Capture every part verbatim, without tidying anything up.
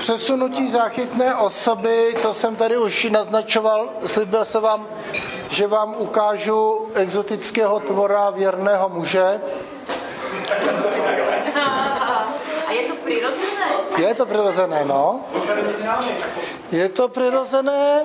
Přesunutí záchytné osoby, to jsem tady už naznačoval, slíbil jsem vám, že vám ukážu exotického tvora věrného muže. A je to přirozené? Je to přirozené, no. Je to přirozené.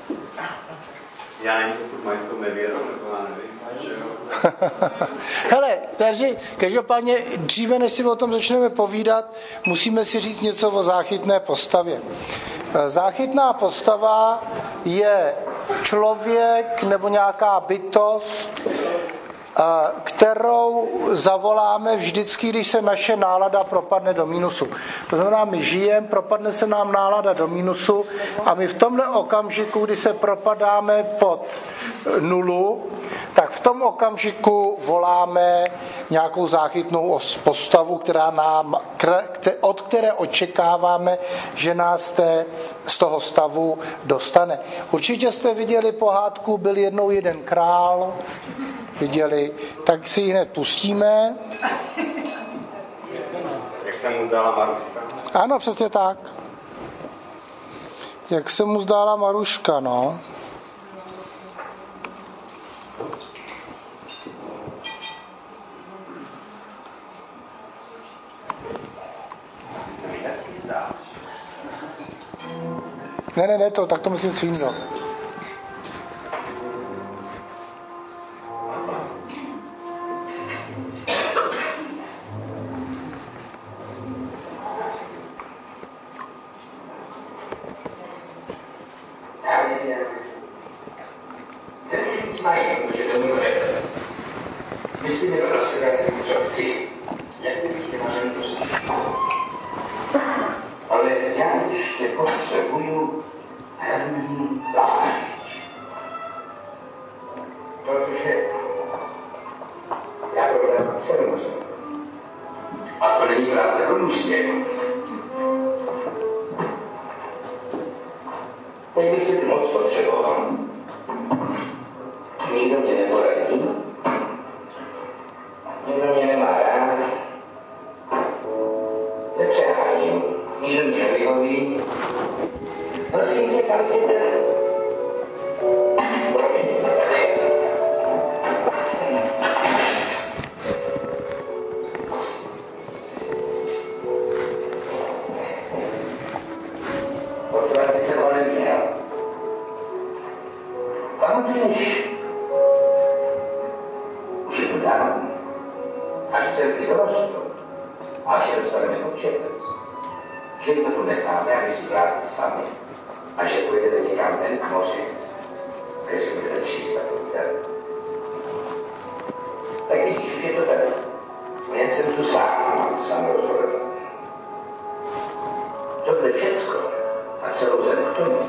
Já nevím, pokud mají v tom nevěru, nebo já nevím, že jo. Hele, takže každopádně dříve, než si o tom začneme povídat, musíme si říct něco o záchytné postavě. Záchytná postava je člověk nebo nějaká bytost, kterou zavoláme vždycky, když se naše nálada propadne do mínusu. To znamená, my žijeme, propadne se nám nálada do mínusu a my v tomhle okamžiku, kdy se propadáme pod nulu, tak v tom okamžiku voláme nějakou záchytnou postavu, která nám, od které očekáváme, že nás té, z toho stavu dostane. Určitě jste viděli pohádku Byl jednou jeden král, viděli, tak si ji hned pustíme. Jak se mu zdála Maruška? Ano, přesně tak. Jak se mu zdála Maruška, no. Ne, ne, ne, to, tak to myslím co jiného. Ale já ještě potřebuju herní plášť. Protože já to dám celou. A to není práce pro mužské. Teď bych to moc potřeboval. Nikdo mě neporadí. Nikdo mě nemá rád. Nepřeháním. Nikdo mě nevyhoví. Prosím tě, kam si ten... Promiň, tady. Potřeba bych se ho neměl. Pamatuješ? Už je to dávno. Až celky dorostou. Až se dostaneme pod čepec. Že to tu necháme, aby si vrátili sami. A že půjdete někam ven k moři, kde si budete číst a povídat. Tak vidíš, už je to tady. Jen jsem tu sám a mám to sám rozhodovat. Tohle všecko a celou zem k tomu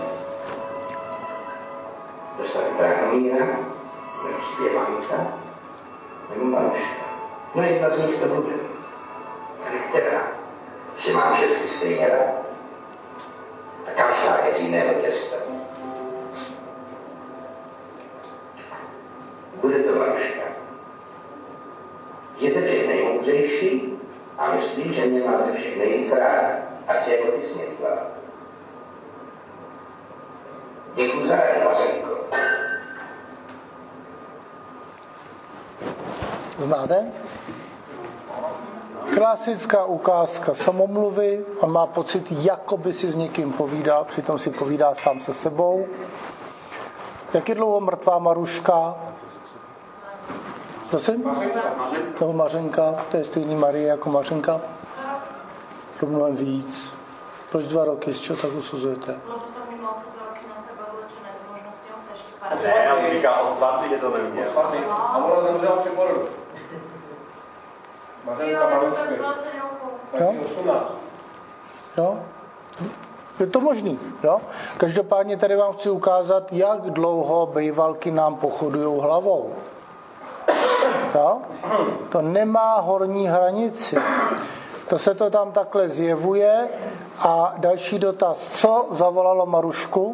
dostane Drahomíra, nebo Zpěvánka, nebo Maruška. No jedna z nich to bude. Ale která? Že mám všechny stejně rád. A každá je z jiného těsta. Bude to Maruška. Je ze všech nejmoudřejší a myslím, že mě má ze všech nejvíc rád. Asi jako ty snědla. Děkuji za rád, Mařenko. Znáte? Klasická ukázka samomluvy. On má pocit, jako by si s někým povídal, přitom si povídá sám se sebou. Jak je dlouho mrtvá Maruška? Prosím? Mařenka. Nebo Mařenka, to je stejný Marie jako Mařenka. To mnohem víc. Proč dva roky, z čeho tak usuzujete? Ne, on říká od svatby, je to neměl. A ona zemřela při porodu. Mařenka Marušky. Jo? osmnáct. Jo? Je to možný, jo? Každopádně tady vám chci ukázat, jak dlouho bejvalky nám pochodují hlavou. Jo? To nemá horní hranici. To se to tam takhle zjevuje. A další dotaz. Co zavolalo Marušku?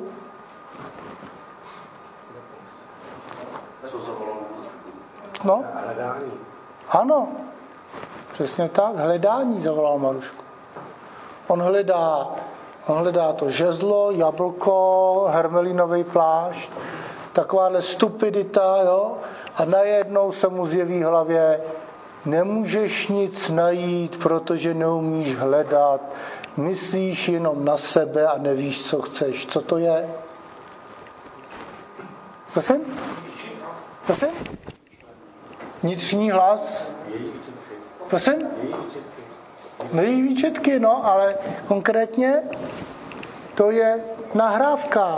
Co zavolalo? No? Ano. Přesně tak. Hledání zavolal Marušku. On hledá On hledá to žezlo, jablko, hermelínový plášť, takováhle stupidita, jo? A najednou se mu zjeví v hlavě, nemůžeš nic najít, protože neumíš hledat, myslíš jenom na sebe a nevíš, co chceš. Co to je? Prosím? Prosím? Vnitřní hlas? Prosím? Její výčetky, no, ale konkrétně to je nahrávka.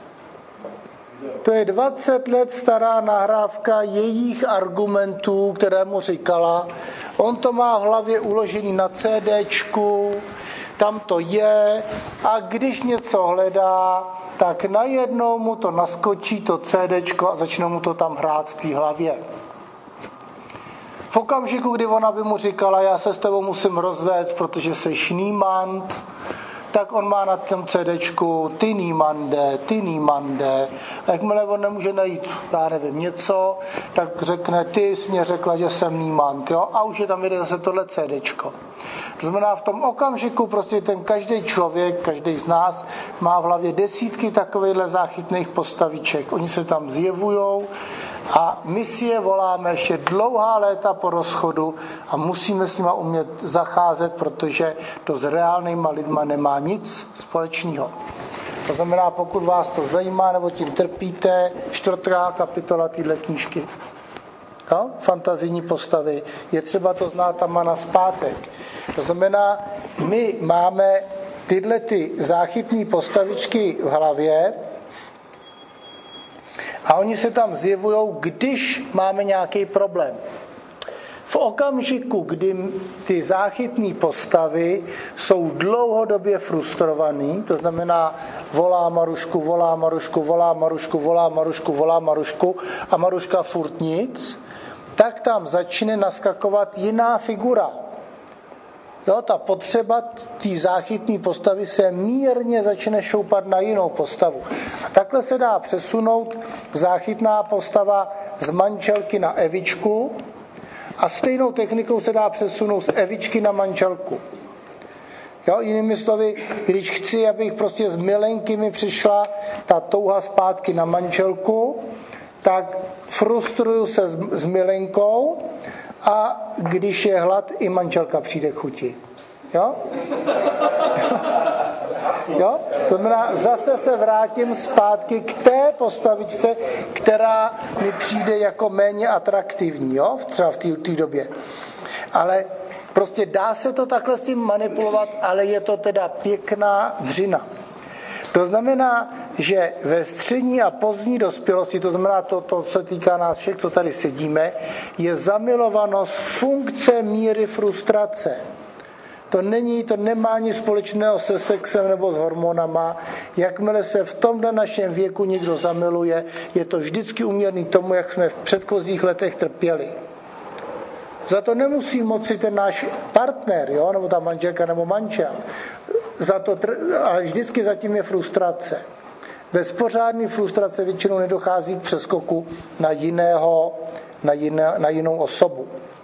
To je dvacet let stará nahrávka jejich argumentů, které mu říkala. On to má v hlavě uložený na CDčku, tam to je a když něco hledá, tak najednou mu to naskočí, to CDčko a začne mu to tam hrát v té hlavě. V okamžiku, kdy ona by mu říkala, já se s tebou musím rozvést, protože jsi nímant, tak on má na tom CDčku ty nímande, ty nímande. A jakmile on nemůže najít, já nevím, něco, tak řekne, ty jsi mě řekla, že jsem nímant, jo? A už je tam jde zase tohle CDčko. To znamená, v tom okamžiku prostě ten každý člověk, každý z nás má v hlavě desítky takovýchhle záchytných postaviček. Oni se tam zjevujou a my si je voláme ještě dlouhá léta po rozchodu a musíme s nima umět zacházet, protože to s reálnýma lidma nemá nic společného. To znamená, pokud vás to zajímá nebo tím trpíte, čtvrtá kapitola téhle knížky. No? Fantazijní postavy. Je třeba to znát tam a nazpátek. To znamená, my máme tyhle ty záchytní postavičky v hlavě a oni se tam zjevují, když máme nějaký problém. V okamžiku, kdy ty záchytné postavy jsou dlouhodobě frustrovaný, to znamená volá Marušku, volá Marušku, volá Marušku, volá Marušku, volá Marušku a Maruška furt nic, tak tam začne naskakovat jiná figura. Jo, ta potřeba té záchytné postavy se mírně začne šoupat na jinou postavu. A takhle se dá přesunout záchytná postava z manželky na Evičku a stejnou technikou se dá přesunout z Evičky na manželku. Jo, jinými slovy, když chci, abych prostě z milenky mi přišla ta touha zpátky na manželku, tak frustruju se s, s milenkou a když je hlad, i manželka přijde k chuti. Jo? Jo? To znamená, zase se vrátím zpátky k té postavičce, která mi přijde jako méně atraktivní, jo? Třeba v té době. Ale prostě dá se to takhle s tím manipulovat, ale je to teda pěkná dřina. To znamená, že ve střední a pozdní dospělosti, to znamená to, to, co týká nás všech, co tady sedíme, je zamilovanost funkce míry frustrace. To není, to nemá nic společného se sexem nebo s hormonama. Jakmile se v tomhle našem věku někdo zamiluje, je to vždycky uměrný tomu, jak jsme v předchozích letech trpěli. Za to nemusí moci ten náš partner, jo, nebo ta manželka nebo manžel. Za to, ale vždycky zatím je frustrace. Bez pořádné frustrace většinou nedochází k přeskoku na, jiného, na, jiné, na jinou osobu.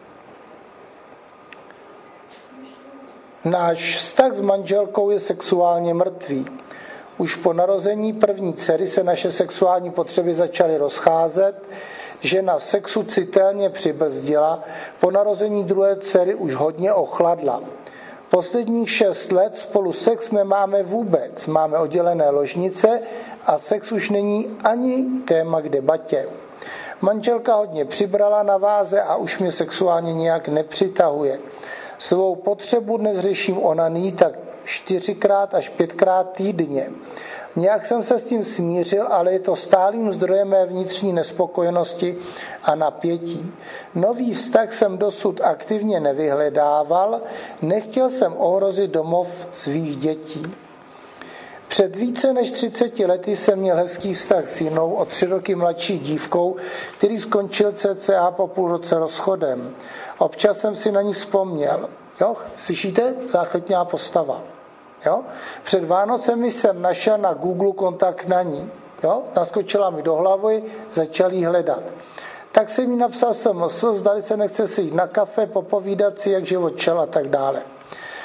Náš vztah s manželkou je sexuálně mrtvý. Už po narození první dcery se naše sexuální potřeby začaly rozcházet, žena v sexu citelně přibrzdila, po narození druhé dcery už hodně ochladla. Posledních šest let spolu sex nemáme vůbec, máme oddělené ložnice a sex už není ani téma k debatě. Manželka hodně přibrala na váze a už mě sexuálně nějak nepřitahuje. Svou potřebu dnes řeším onaní tak čtyřikrát až pětkrát týdně. Nějak jsem se s tím smířil, ale je to stálým zdrojem mé vnitřní nespokojenosti a napětí. Nový vztah jsem dosud aktivně nevyhledával, nechtěl jsem ohrozit domov svých dětí. Před více než třiceti lety jsem měl hezký vztah s jinou o tři roky mladší dívkou, který skončil cca po půl roce rozchodem. Občas jsem si na ní vzpomněl. Jo? Slyšíte? Záchytná postava. Jo? Před Vánocemi jsem našel na Google kontakt na ní. Jo? Naskočila mi do hlavy, začal jí hledat. Tak jsem jí napsal es em es, zdali se nechce si jít na kafe, popovídat si, jak život čel a tak dále.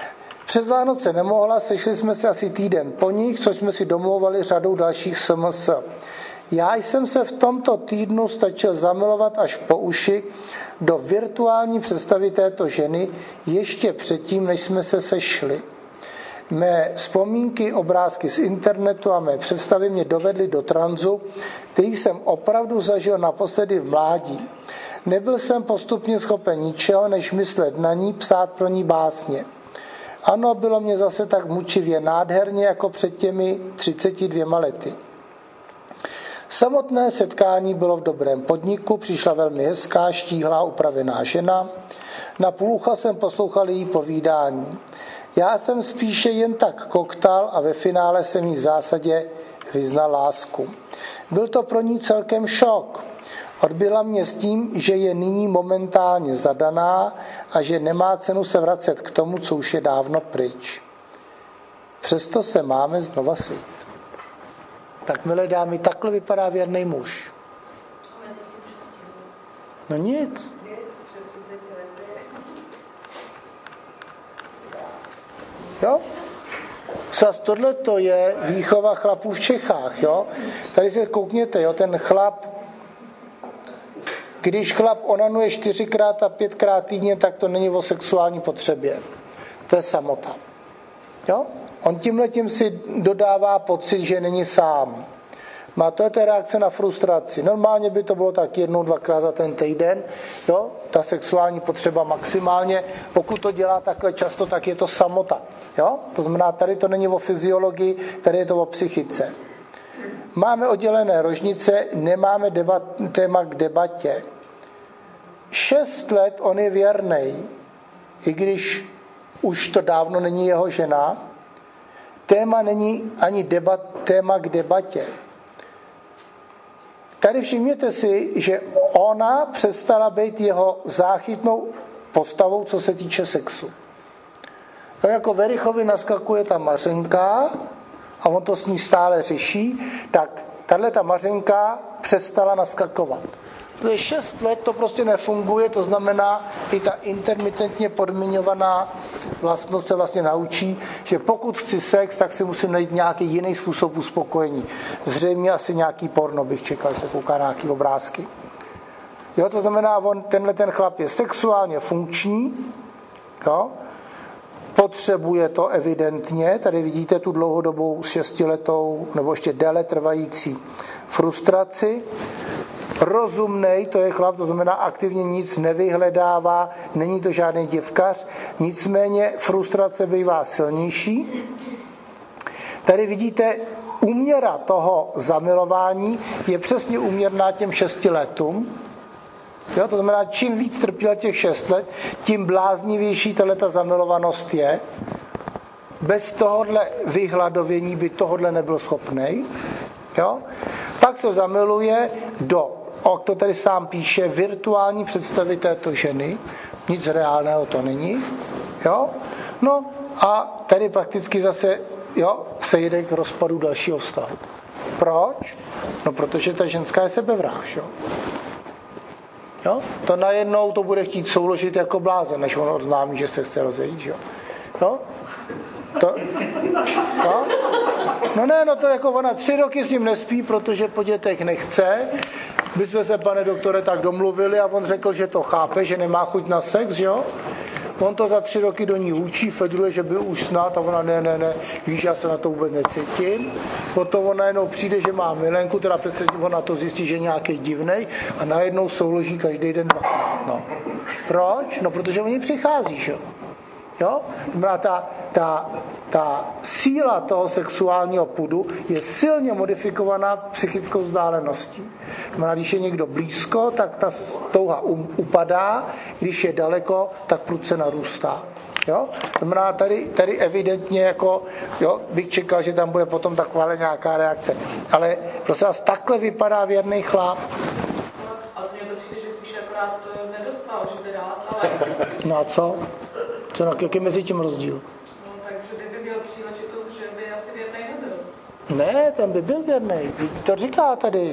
Přes Vánoce nemohla, sešli jsme se asi týden po nich, což jsme si domlouvali řadou dalších S M S. Já jsem se v tomto týdnu stačil zamilovat až po uši do virtuální představy této ženy ještě předtím, než jsme se sešli. Mé vzpomínky, obrázky z internetu a mé představy mě dovedly do tranzu, který jsem opravdu zažil naposledy v mládí. Nebyl jsem postupně schopen ničeho, než myslet na ní, psát pro ní básně. Ano, bylo mě zase tak mučivě nádherně, jako před těmi třiceti dvěma lety. Samotné setkání bylo v dobrém podniku, přišla velmi hezká, štíhlá, upravená žena. Na půl ucha jsem poslouchal její povídání. Já jsem spíše jen tak koktal a ve finále jsem jí v zásadě vyznal lásku. Byl to pro ní celkem šok. Odbyla mě s tím, že je nyní momentálně zadaná a že nemá cenu se vracet k tomu, co už je dávno pryč. Přesto se máme znova sejít. Tak, milé dámy, takhle vypadá věrný muž. No nic. Jo? Zas tohle to je výchova chlapů v Čechách, jo? Tady se koukněte, jo, ten chlap, když chlap onanuje čtyřikrát a pětkrát týdně, tak to není o sexuální potřebě. To je samota. Jo? On tímhletím si dodává pocit, že není sám. Má to je ta reakce na frustraci. Normálně by to bylo tak jednou, dvakrát za ten týden. Jo? Ta sexuální potřeba maximálně. Pokud to dělá takhle často, tak je to samota. Jo? To znamená, tady to není o fyziologii, tady je to o psychice. Máme oddělené rožnice, nemáme debat, téma k debatě. Šest let on je věrnej, i když už to dávno není jeho žena. Téma není ani debat, téma k debatě. Tady všimněte si, že ona přestala být jeho záchytnou postavou, co se týče sexu. To jako Verichovi naskakuje ta Mařenka a on to s ní stále řeší, tak tahle ta Mařenka přestala naskakovat. To je šest let, to prostě nefunguje, to znamená, i ta intermitentně podmiňovaná vlastnost se vlastně naučí, že pokud chci sex, tak si musím najít nějaký jiný způsob uspokojení. Zřejmě asi nějaký porno bych čekal, se kouká na nějaký obrázky. Jo, to znamená, on, tenhle ten chlap je sexuálně funkční, jo, potřebuje to evidentně, tady vidíte tu dlouhodobou šestiletou nebo ještě déle trvající frustraci. Rozumnej, to je chlap, to znamená aktivně nic nevyhledává, není to žádný děvkař, nicméně frustrace bývá silnější. Tady vidíte, úměra toho zamilování je přesně úměrná těm šesti letům. Jo, to znamená, čím víc trpěl těch šest let, tím bláznivější tato zamilovanost je. Bez tohohle vyhladovění by tohohle nebyl schopnej. Jo? Pak se zamiluje do, o to tady sám píše, virtuální představy této ženy. Nic reálného to není. Jo? No a tady prakticky zase jo, se jde k rozpadu dalšího vztahu. Proč? No protože ta ženská je sebevráž. Jo? Jo? To najednou to bude chtít souložit jako blázen, než on oznámí, že se chce rozejít. Jo? Jo? To, no? no ne, no to jako ona tři roky s ním nespí, protože po dětech nechce. My jsme se, pane doktore, tak domluvili a on řekl, že to chápe, že nemá chuť na sex, jo? On to za tři roky do ní učí, fedruje, že by už snad a ona ne, ne, ne, víš, já se na to vůbec necítím. Potom ona najednou přijde, že má milenku, teda přece ona to zjistí, že je nějaký divnej a najednou souloží každý den dvakrát. No. Proč? No, protože oni přichází, že jo? Jo? Ta, ta, ta síla toho sexuálního pudu je silně modifikovaná psychickou vzdáleností. Když je někdo blízko, tak ta touha upadá, když je daleko, tak prudce narůstá. Jo? Znamená, tady, tady evidentně jako, jo, bych čekal, že tam bude potom taková nějaká reakce. Ale prostě takhle vypadá věrný chlap. Ale mně to přijde, že spíš akorát nedostal, že by rád, ale... No a co? Co, jaký je mezi tím rozdíl? No, takže kdyby měl příležitost, že by asi věrnej nebyl. Ne, ten by byl věrnej. To říká tady.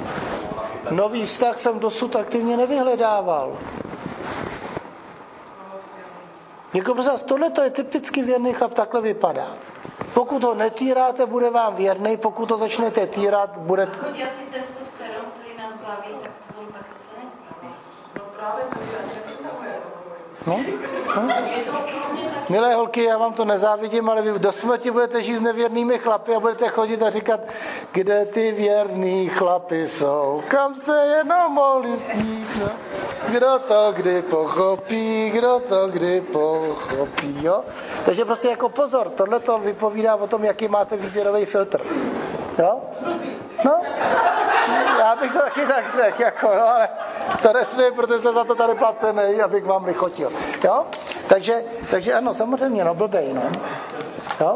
Nový vztah jsem dosud aktivně nevyhledával. Jako prostě tohle to je typicky věrný chlap, takhle vypadá. Pokud ho netýráte, bude vám věrný, pokud to začnete týrat, bude... Chodící testosteron, který nás baví, tak to taky se nespravuje. No právě to je nepřipravuje. No? No? Milé holky, já vám to nezávidím, ale vy do smrti budete žít s nevěrnými chlapy a budete chodit a říkat, kde ty věrný chlapy jsou, kam se jenom mohli stít, no? Kdo to kdy pochopí, kdo to kdy pochopí, jo? Takže prostě jako pozor, tohle to vypovídá o tom, jaký máte výběrový filtr, jo? No, já bych to taky tak řekl, jako, no, ale to nesmí, protože jsem za to tady placený, abych vám lichotil, jo? Takže, takže ano, samozřejmě, no, blbej, no, jo?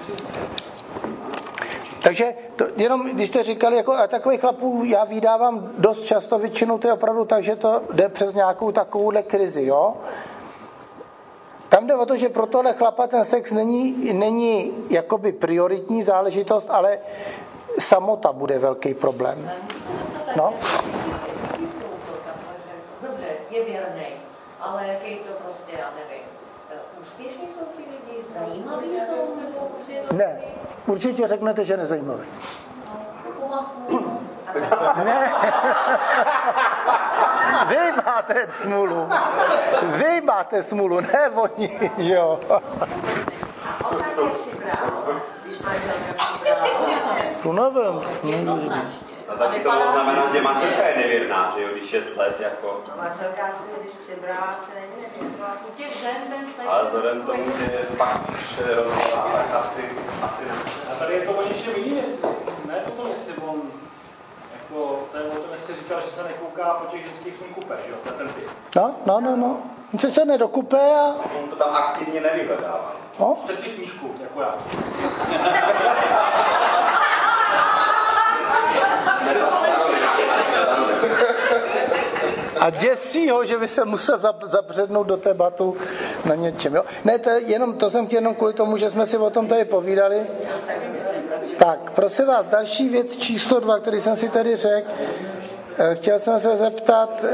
Takže to, jenom, když jste říkali, jako, a takových chlapů já vydávám dost často, většinou to je opravdu tak, že to jde přes nějakou takovouhle krizi, jo? Tam jde o to, že pro tohle chlapa ten sex není, není jakoby prioritní záležitost, ale samota bude velký problém. No? Dobře, je věrnej, ale jaký to prostě, já nevím. Úspěšní jsou ti lidi, zajímaví jsou, nebo prostě to... Ne, určitě řeknete, že nezajímavý. No, ne. Vy máte smůlu. Vy máte smůlu, ne oni, jo. A on také přibral, když manželka přibrala. To nevím. No taky to mohlo znamenat, že manželka je nevěrná, že jo, když šest let jako... No manželka si, když přibrala, se není nepřibrala. U těch žen ten stačí... Ale vzhledem tomu, že pak už rozhodla, tak asi, asi ne. A tady je to o něčem jiným, jestli, ne o tom, jestli on, jako, to je o tom, jak jste říkal, že se nekouká po těch ženských sníkupech, že jo, to je ten typ. No, no, no, no. On se nedokupe a... On to tam aktivně nevyhledává. No? Přes si knížku, jako já. A děsí ho, že by se musel zabřednout do té batu na něčem. Jo? Ne, to je jenom, to jsem chtěl jenom kvůli tomu, že jsme si o tom tady povídali. Tak, prosím vás, další věc číslo dva, který jsem si tady řekl. Chtěl jsem se zeptat,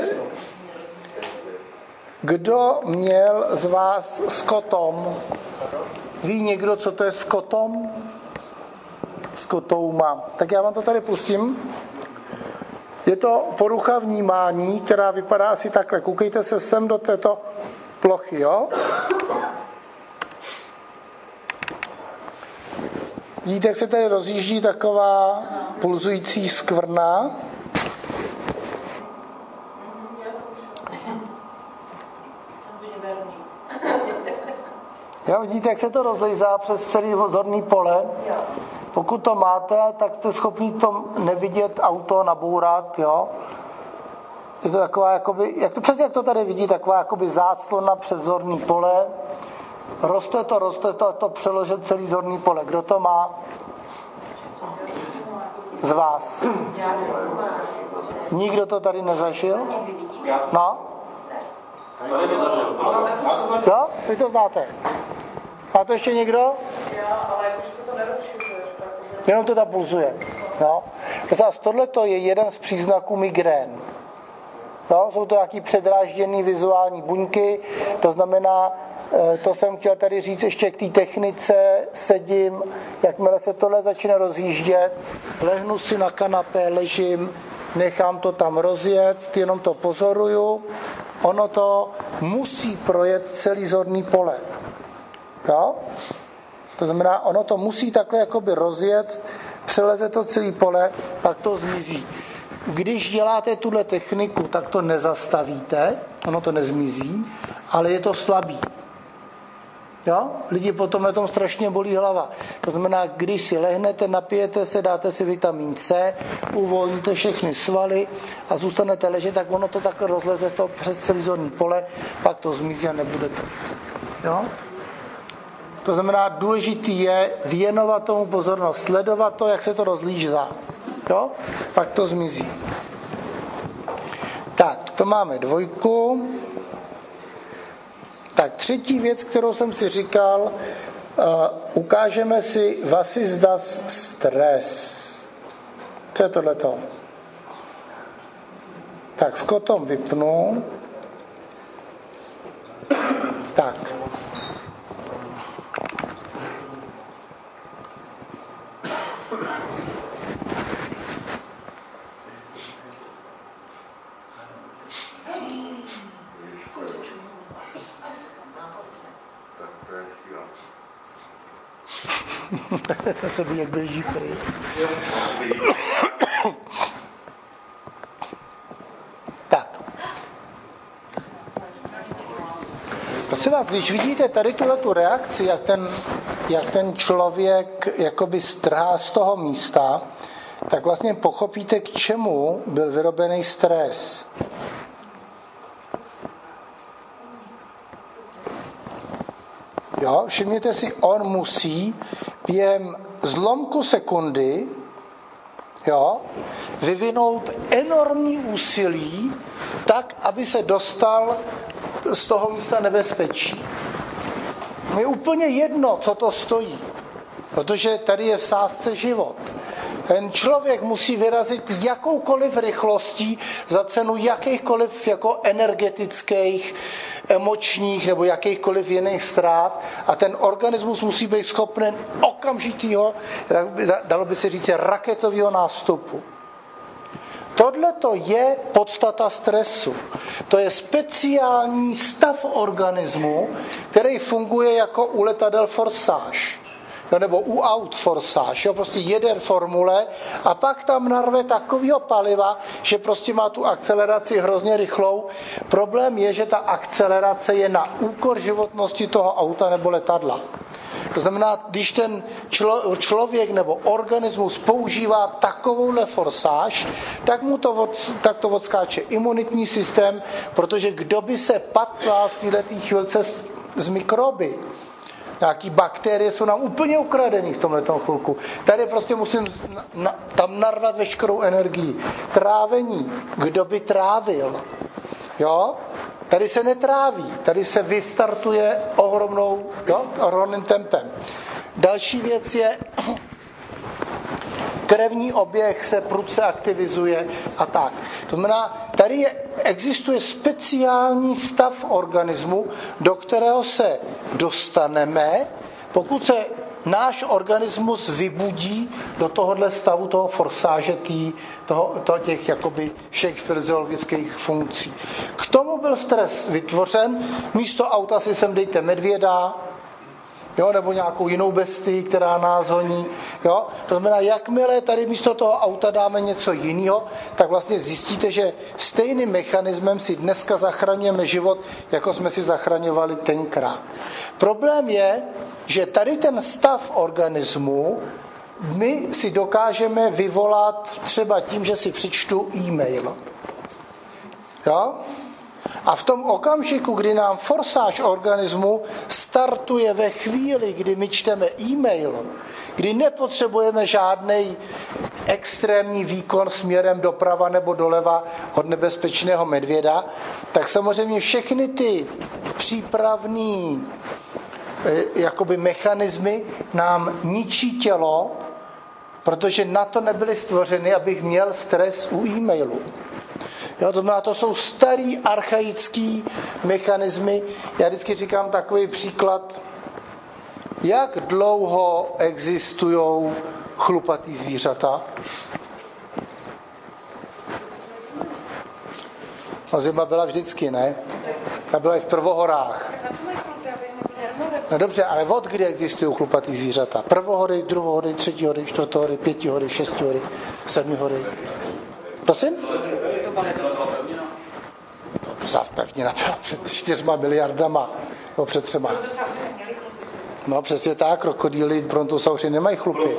kdo měl z vás skotom? Ví někdo, co to je skotom? Skotouma. Tak já vám to tady pustím. Je to porucha vnímání, která vypadá asi takhle. Koukejte se sem do této plochy, jo? Vidíte, jak se tady rozjíždí taková pulzující skvrna? Jo, vidíte, jak se to rozlejzá přes celý zorný pole? Pokud to máte, tak jste schopni to nevidět auto nabourat, jo? Je to taková, jakoby, jak to, přesně jak to tady vidí, taková jakoby záclona přes zorný pole. Roste to, roste to, to přeloží celý zorný pole. Kdo to má? Z vás. Nikdo to tady nezažil? No? Tady to zažil. Jo? Vy to znáte. Má to ještě někdo? Já, ale jakože se to nerozšiřuje. Jenom to tam pulzuje. No. Tohle je jeden z příznaků migrén. No, jsou to nějaký předrážděný vizuální buňky, to znamená, to jsem chtěl tady říct ještě k té technice, sedím, jakmile se tohle začne rozjíždět, lehnu si na kanapé, ležím, nechám to tam rozjet, jenom to pozoruju, ono to musí projet celý zorný pole. Jo? To znamená, ono to musí takhle jakoby rozjet, přeleze to celý pole, pak to zmizí. Když děláte tuhle techniku, tak to nezastavíte, ono to nezmizí, ale je to slabý. Jo? Lidi potom na tom strašně bolí hlava. To znamená, když si lehnete, napijete se, dáte si vitamin C, uvolníte všechny svaly a zůstanete ležet, tak ono to takhle rozleze to přes celý zorný pole, pak to zmizí a nebude to. Jo? To znamená, důležitý je věnovat tomu pozornost, sledovat to, jak se to rozlížá. Jo? Pak to zmizí. Tak, to máme dvojku. Tak, třetí věc, kterou jsem si říkal, uh, ukážeme si was ist das stres. Co je tohleto? Tak, s kotom vypnu. Tak. To se by jak běží pryč. Tak. Prosím vás, když vidíte tady tuhletu reakci, jak ten, jak ten člověk jakoby strhá z toho místa, tak vlastně pochopíte, k čemu byl vyrobený stres. Jo, všimněte si, on musí během zlomku sekundy, jo, vyvinout enormní úsilí tak, aby se dostal z toho místa nebezpečí. Je úplně jedno, co to stojí, protože tady je v sázce život. Ten člověk musí vyrazit jakoukoliv rychlostí za cenu jakýchkoliv jako energetických, emočních nebo jakýchkoliv jiných ztrát a ten organismus musí být schopen okamžitýho, dalo by se říct, raketového nástupu. Tohle to je podstata stresu. To je speciální stav organismu, který funguje jako u letadel forsáž. Jo, nebo u aut forsáž, jo, prostě jeden formule a pak tam narve takovýho paliva, že prostě má tu akceleraci hrozně rychlou. Problém je, že ta akcelerace je na úkor životnosti toho auta nebo letadla. To znamená, když ten člo, člověk nebo organismus používá takovouhle forsáž, tak mu to, od, tak to odskáče imunitní systém, protože kdo by se patlal v této chvilce z, z mikroby. Nějaký bakterie jsou nám úplně ukradený v tomhletom chvilku. Tady prostě musím na, na, tam narvat veškerou energii. Trávení. Kdo by trávil? Jo? Tady se netráví. Tady se vystartuje ohromnou, jo? ohromným tempem. Další věc je, krevní oběh se prudce aktivizuje a tak. To znamená, tady je, existuje speciální stav organismu, do kterého se dostaneme, pokud se náš organismus vybudí do tohohle stavu toho forsáže tý, toho, toho těch jakoby všech fyziologických funkcí. K tomu byl stres vytvořen, místo auta si sem dejte medvěda, jo, nebo nějakou jinou bestii, která nás honí. Jo? To znamená, jakmile tady místo toho auta dáme něco jiného, tak vlastně zjistíte, že stejným mechanismem si dneska zachraňujeme život, jako jsme si zachraňovali tenkrát. Problém je, že tady ten stav organismu my si dokážeme vyvolat třeba tím, že si přečtu e-mail. Jo? A v tom okamžiku, kdy nám forsáž organismu startuje ve chvíli, kdy my čteme e-mail, kdy nepotřebujeme žádnej extrémní výkon směrem doprava nebo doleva od nebezpečného medvěda, tak samozřejmě všechny ty přípravný jakoby mechanismy nám ničí tělo, protože na to nebyly stvořeny, abych měl stres u e-mailu. Jo, to znamená, to jsou starý archaický mechanismy. Já vždycky říkám takový příklad, jak dlouho existují chlupatý zvířata. No, zima byla vždycky, ne? Ta byla i v prvohorách. No dobře, ale od kdy existují chlupatý zvířata? Prvohory, druhohory, třetíhory, čtvrtohory, pětihory, šestihory, sedmihory. Prosím? Zás pevnina byla před čtyřma miliardama, nebo před třema. No přesně tak, krokodýly, brontosauři nemají chlupy.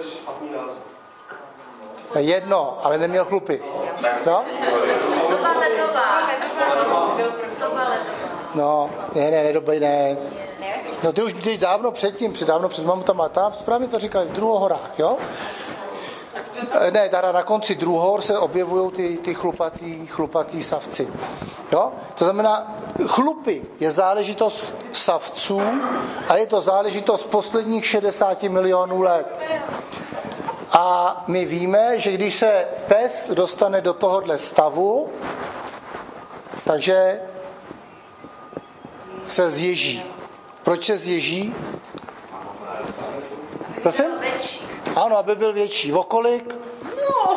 Jedno, ale neměl chlupy. No? No, ne, ne, nedobej, ne. No ty už ty dávno předtím, před dávno před mamutama, tam správně to říkali, v druhohorách, jo? Ne, teda na konci druhohor se objevují ty, ty chlupatý, chlupatý savci. Jo? To znamená, chlupy je záležitost savců a je to záležitost posledních šedesáti milionů let. A my víme, že když se pes dostane do tohohle stavu, takže se zježí. Proč se zježí? Prosím? Ano, aby byl větší. O kolik? No.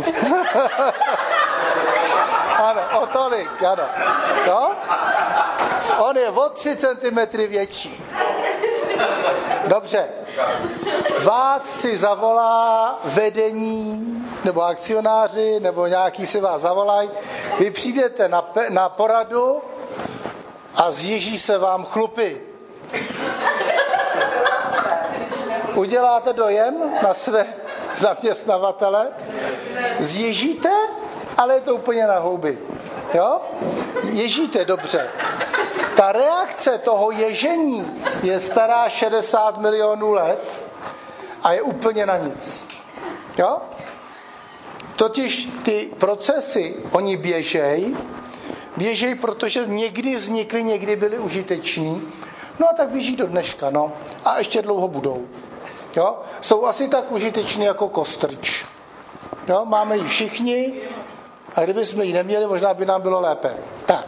Ano, o tolik, ano. No? On je o tři centimetry větší. Dobře. Vás si zavolá vedení, nebo akcionáři, nebo nějaký si vás zavolají, vy přijdete na, pe- na poradu a zježí se vám chlupy. Uděláte dojem na své zaměstnavatele, zježíte, ale je to úplně na hloubi. Jo? Ježíte dobře. Ta reakce toho ježení je stará šedesát milionů let a je úplně na nic. Jo? Totiž ty procesy, oni běžej, běžej, protože někdy vznikly, někdy byly užiteční, no a tak běží do dneška, no. A ještě dlouho budou. Jo? Jsou asi tak užiteční jako kostrč. Jo? Máme ji všichni a kdyby jsme ji neměli, možná by nám bylo lépe. Tak.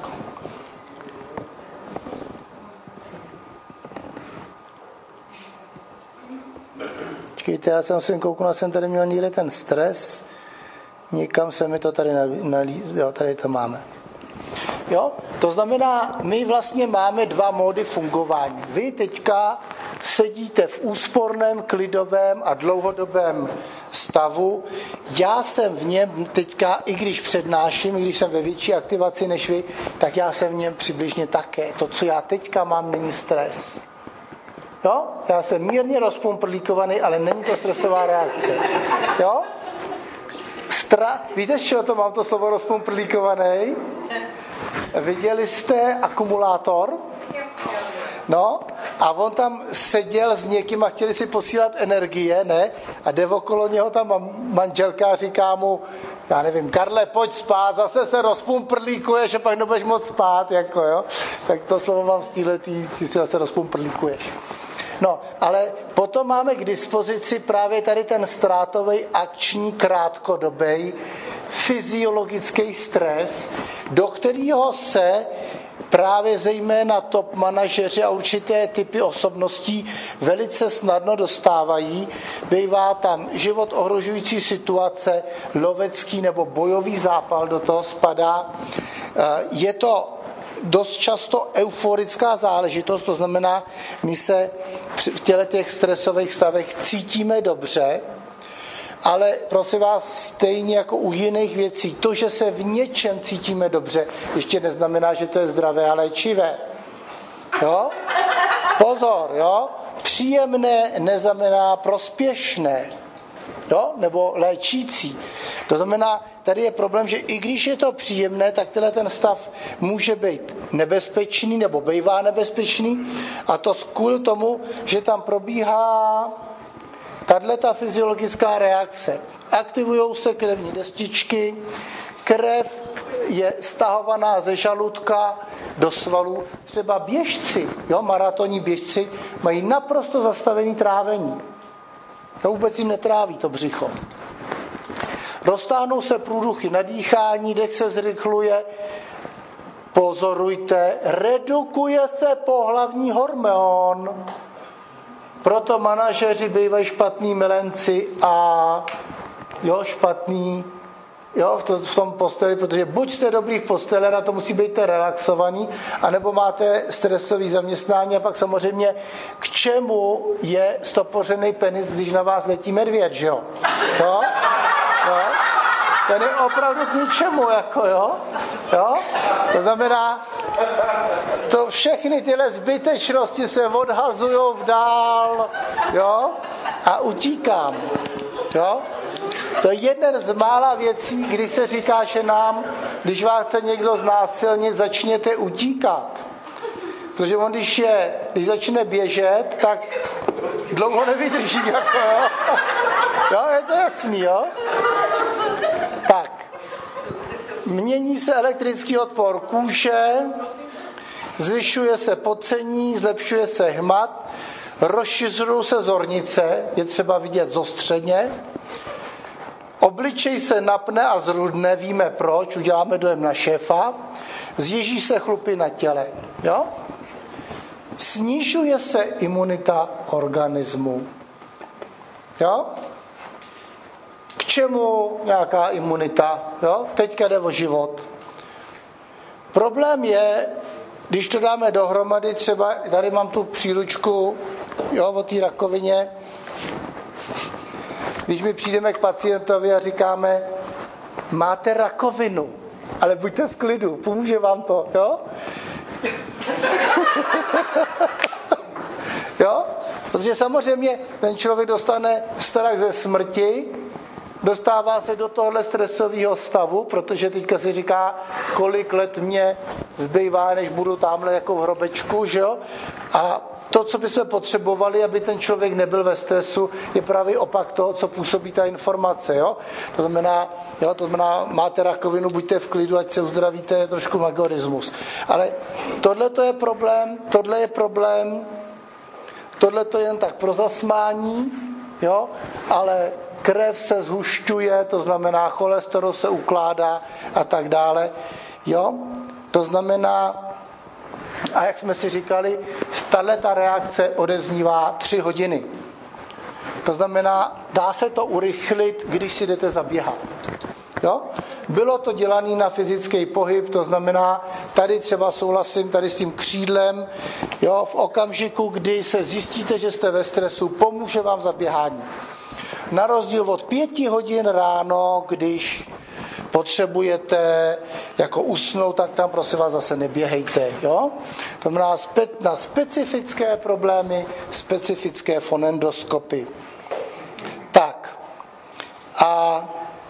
Počkejte, já jsem si kouknul, jsem tady měl někde ten stres, někam se mi to tady nalí, jo, tady to máme. Jo? To znamená, my vlastně máme dva módy fungování. Vy teďka sedíte v úsporném, klidovém a dlouhodobém stavu. Já jsem v něm teďka, i když přednáším, i když jsem ve větší aktivaci než vy, tak já jsem v něm přibližně také. To, co já teďka mám, není stres. Jo? Já jsem mírně rozpumprlíkovaný, ale není to stresová reakce. Jo? Stra... Víte, z čeho to mám to slovo rozpumprlíkovaný? Viděli jste akumulátor? No, a on tam seděl s někým a chtěli si posílat energie, ne? A jde okolo něho tam manželka a říká mu, já nevím, Karle, pojď spát, zase se rozpumprlíkuješ a pak nebudeš moc spát, jako jo. Tak to slovo mám v stýle, ty, ty si zase rozpumprlíkuješ. No, ale potom máme k dispozici právě tady ten ztrátový akční krátkodobý fyziologický stres, do kterého se právě zejména top manažeři a určité typy osobností velice snadno dostávají. Bývá tam život ohrožující situace, lovecký nebo bojový zápal do toho spadá. Je to dost často euforická záležitost, to znamená, my se v těle těch stresových stavech cítíme dobře, ale prosím vás, stejně jako u jiných věcí, to, že se v něčem cítíme dobře, ještě neznamená, že to je zdravé a léčivé. Jo? Pozor, jo? Příjemné neznamená prospěšné, jo? Nebo léčící. To znamená, tady je problém, že i když je to příjemné, tak tenhle ten stav může být nebezpečný nebo bývá nebezpečný, a to kvůli tomu, že tam probíhá tato fyziologická reakce. Aktivují se krevní destičky, krev je stahovaná ze žaludka do svalů. Třeba běžci, jo, maratonní běžci, mají naprosto zastavený trávení. To vůbec jim netráví to břicho. Roztáhnou se průduchy na dýchání, dech se zrychluje. Pozorujte, redukuje se pohlavní hormon. Proto manažeři bývají špatný milenci a jo, špatný jo, v, to, v tom posteli, protože buď jste dobrý v posteli, na to musí být relaxovaný, anebo máte stresový zaměstnání a pak samozřejmě k čemu je stopořený penis, když na vás letí medvěd, že jo? Jo? Jo? Ten je opravdu k ničemu, jako jo? Jo? To znamená, to všechny tyhle zbytečnosti se odhazujou vdál, jo? A utíkám, jo? To je jeden z mála věcí, kdy se říká, že nám, když vás chce někdo znásilnit, začněte utíkat. Protože on, když, je, když začne běžet, tak dlouho nevydrží, jako jo. Jo, je to jasný, jo? Tak. Mění se elektrický odpor kůže, zvyšuje se pocení, zlepšuje se hmat, rozšiřují se zornice, je třeba vidět zostředně, obličej se napne a zrudne, víme proč, uděláme dojem na šéfa, zježí se chlupy na těle, jo? Snižuje se imunita organismu, jo? K čemu nějaká imunita, jo? Teďka jde o život. Problém je, když to dáme dohromady, třeba tady mám tu příručku jo, o té rakovině. Když my přijdeme k pacientovi a říkáme, máte rakovinu, ale buďte v klidu, pomůže vám to, jo? Jo? Protože samozřejmě ten člověk dostane strach ze smrti, dostává se do tohohle stresového stavu, protože teďka si říká, kolik let mě zbývá, než budu tamhle jako v hrobečku, že jo? A to, co bychom potřebovali, aby ten člověk nebyl ve stresu, je právě opak toho, co působí ta informace, jo? To znamená, jo, to znamená, máte rakovinu, buďte v klidu, ať se uzdravíte, je trošku magorismus. Ale tohle to je problém, tohle je problém, tohle to je jen tak pro zasmání, jo? Ale krev se zhušťuje, to znamená, cholesterol se ukládá a tak dále, jo? To znamená, a jak jsme si říkali, tato reakce odeznívá tři hodiny. To znamená, dá se to urychlit, když si jdete zaběhat. Jo? Bylo to dělané na fyzický pohyb, to znamená, tady třeba souhlasím tady s tím křídlem, jo? V okamžiku, kdy se zjistíte, že jste ve stresu, pomůže vám zaběhání. Na rozdíl od pěti hodin ráno, když potřebujete jako usnout, tak tam prosím vás zase neběhejte. Jo? To znamená na specifické problémy, specifické fonendoskopy. Tak. A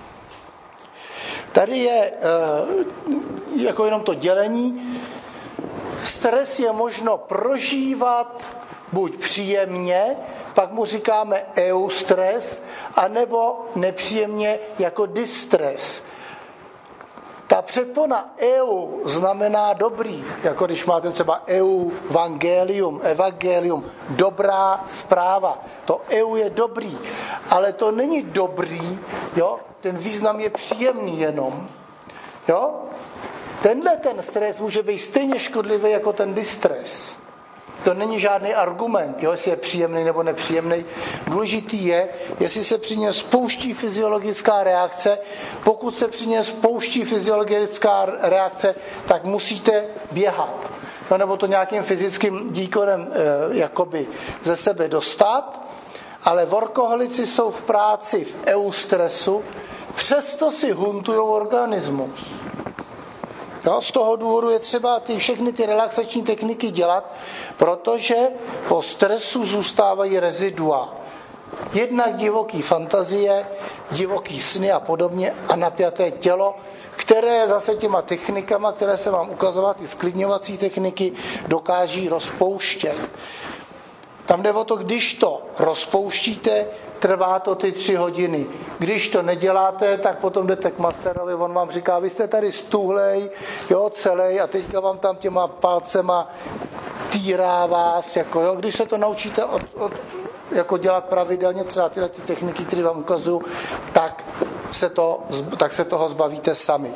tady je jako jenom to dělení. Stres je možno prožívat buď příjemně, pak mu říkáme eustres, anebo nepříjemně jako distres. Ta předpona eu znamená dobrý, jako když máte třeba evangelium, evangelium, dobrá zpráva. To eu je dobrý, ale to není dobrý, jo? Ten význam je příjemný jenom. Jo? Tenhle ten stres může být stejně škodlivý jako ten distres. To není žádný argument, jo, jestli je příjemný nebo nepříjemný. Důležitý je, jestli se při něm spouští fyziologická reakce. Pokud se při něm spouští fyziologická reakce, tak musíte běhat. No, nebo to nějakým fyzickým díkonem e, jakoby ze sebe dostat. Ale workoholici jsou v práci v eustresu, přesto si huntujou organismus. Jo, z toho důvodu je třeba ty, všechny ty relaxační techniky dělat, protože po stresu zůstávají rezidua. Jednak divoký fantazie, divoký sny a podobně a napjaté tělo, které zase těma technikama, které se vám ukazovat, ty sklidňovací techniky, dokáží rozpouštět. Tam jde o to, když to rozpouštíte, trvá to ty tři hodiny. Když to neděláte, tak potom jdete k masérovi, on vám říká, vy jste tady stuhlej, jo, celej a teďka vám tam těma palcema týrá vás, jako jo. Když se to naučíte od, od, jako dělat pravidelně, třeba tyhle ty techniky, které vám ukazuju, tak se, to, tak se toho zbavíte sami.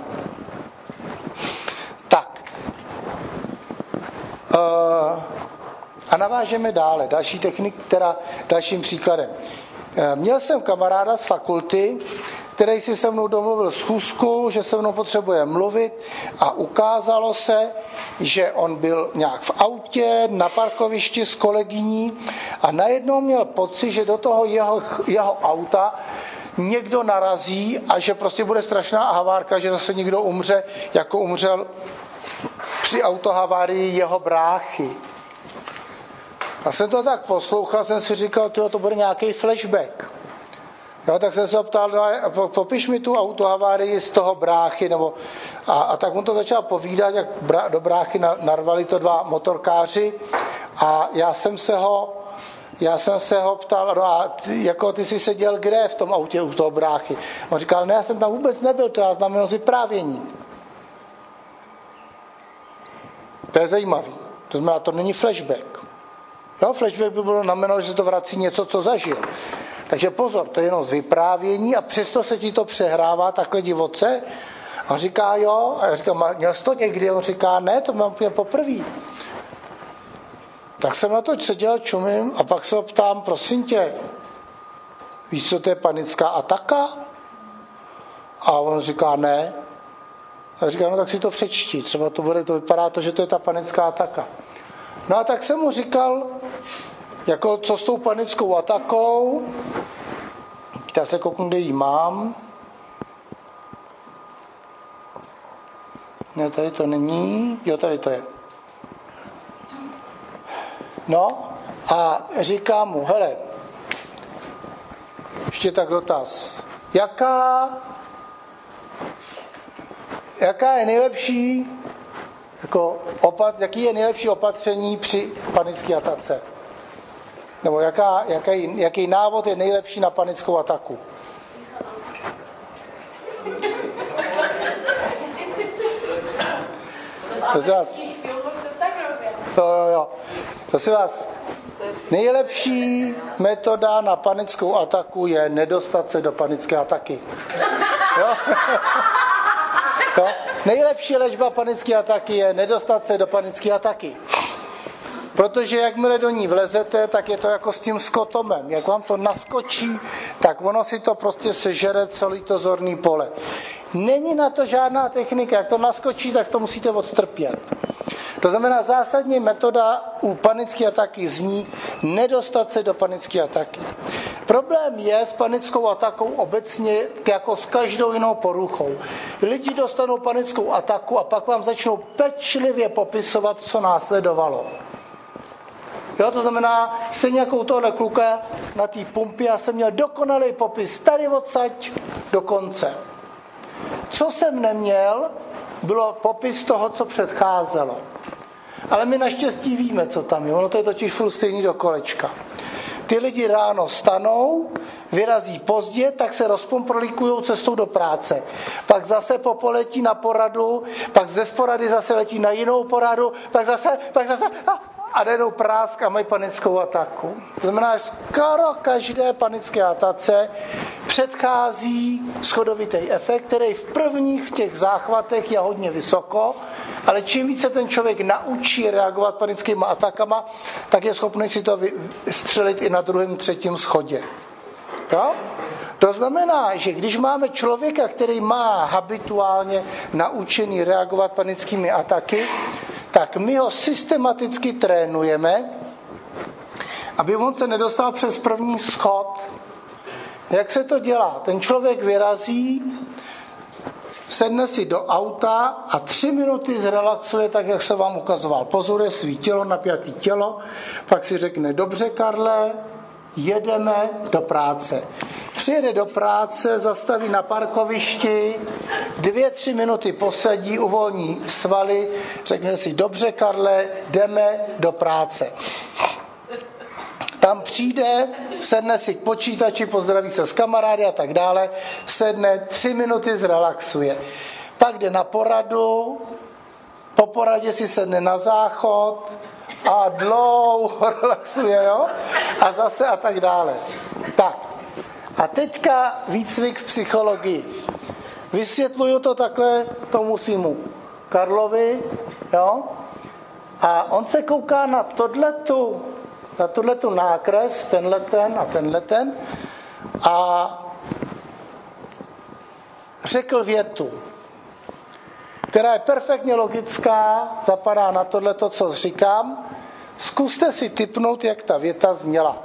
Tak. Uh, A navážeme dále. Další technik, která dalším příkladem. Měl jsem kamaráda z fakulty, který si se mnou domluvil schůzku, že se mnou potřebuje mluvit a ukázalo se, že on byl nějak v autě na parkovišti s kolegyní a najednou měl pocit, že do toho jeho, jeho auta někdo narazí a že prostě bude strašná havárka, že zase někdo umře, jako umřel při autohavárii jeho bráchy. A jsem to tak poslouchal, jsem si říkal, tyjo, to bude nějaký flashback. Jo, tak jsem se optal, no, popiš mi tu autohavárii z toho bráchy, nebo, a, a tak mu to začal povídat, jak brá, do bráchy narvali to dva motorkáři a já jsem se ho, já jsem se ho ptal, no a ty, jako ty jsi seděl kde v tom autě u toho bráchy? On říkal, ne, já jsem tam vůbec nebyl, to já znám jenom z vyprávění. To je zajímavý. To znamená, to není flashback. Jo, flashback by bylo znamenalo, že se to vrací něco, co zažil. Takže pozor, to je jenom z vyprávění a přesto se ti to přehrává takhle divoce. A on říká, jo, a já říkám, měl jsi to někdy? On říká, ne, to mám úplně poprvé. Tak jsem na to seděl, čumím a pak se ho ptám, prosím tě, víš, co to je panická ataka? A on říká, ne. A já říkám, no tak si to přečti, třeba to bude, to vypadá to, že to je ta panická ataka. No a tak jsem mu říkal, Jako co s tou panickou atakou? Já se kouknu, kde ji mám. Ne, tady to není. Jo, tady to je. No a říkám mu, hele, ještě tak dotaz. Jaká, jaká je nejlepší, jako opat, jaký je nejlepší opatření při panické atace? Nebo jaká, jaký, jaký návod je nejlepší na panickou ataku? Prosím vás. Jo, jo, jo. Prosím vás. Nejlepší metoda na panickou ataku je nedostat se do panické ataky. Jo? Jo? Nejlepší léčba panické ataky je nedostat se do panické ataky. Protože jakmile do ní vlezete, tak je to jako s tím skotomem. Jak vám to naskočí, tak ono si to prostě sežere celý to zorný pole. Není na to žádná technika. Jak to naskočí, tak to musíte odtrpět. To znamená, zásadní metoda u panické ataky zní nedostat se do panické ataky. Problém je s panickou atakou obecně jako s každou jinou poruchou. Lidi dostanou panickou ataku a pak vám začnou pečlivě popisovat, co následovalo. Jo, to znamená, se nějakou tohle kluka na té pumpě, já jsem měl dokonalý popis tady odsaď do konce. Co jsem neměl, bylo popis toho, co předcházelo. Ale my naštěstí víme, co tam je. Ono to je totiž furt stejný do kolečka. Ty lidi ráno stanou, vyrazí pozdě, tak se rozpomprolikují cestou do práce. Pak zase popoletí na poradu, pak ze porady zase letí na jinou poradu, pak zase, pak zase a, a jdou prásk a mají panickou ataku. To znamená, že skoro každé panické atace předchází schodovitý efekt, který v prvních těch záchvatech je hodně vysoko, ale čím více ten člověk naučí reagovat panickými atakama, tak je schopný si to střelit i na druhém, třetím schodě. Jo? To znamená, že když máme člověka, který má habituálně naučený reagovat panickými ataky, tak my ho systematicky trénujeme, aby on se nedostal přes první schod. Jak se to dělá? Ten člověk vyrazí, sedne si do auta a tři minuty zrelaxuje tak, jak se vám ukazoval. Pozoruje svý tělo, napjatý tělo, pak si řekne, dobře Karle, jedeme do práce. Přijede do práce, zastaví na parkovišti, dvě, tři minuty posedí, uvolní svaly, řekne si, dobře Karle, jdeme do práce. Tam přijde, sedne si k počítači, pozdraví se s kamarády a tak dále, sedne, tři minuty zrelaxuje. Pak jde na poradu, po poradě si sedne na záchod a dlouho relaxuje, jo? A zase a tak dále. Tak. A teďka výcvik v psychologii. Vysvětluju to takhle tomu svýmu Karlovi, jo? A on se kouká na tohletu, na tohletu nákres, tenhle ten a tenhle ten a řekl větu, která je perfektně logická, zapadá na tohleto, co říkám. Zkuste si tipnout, jak ta věta zněla.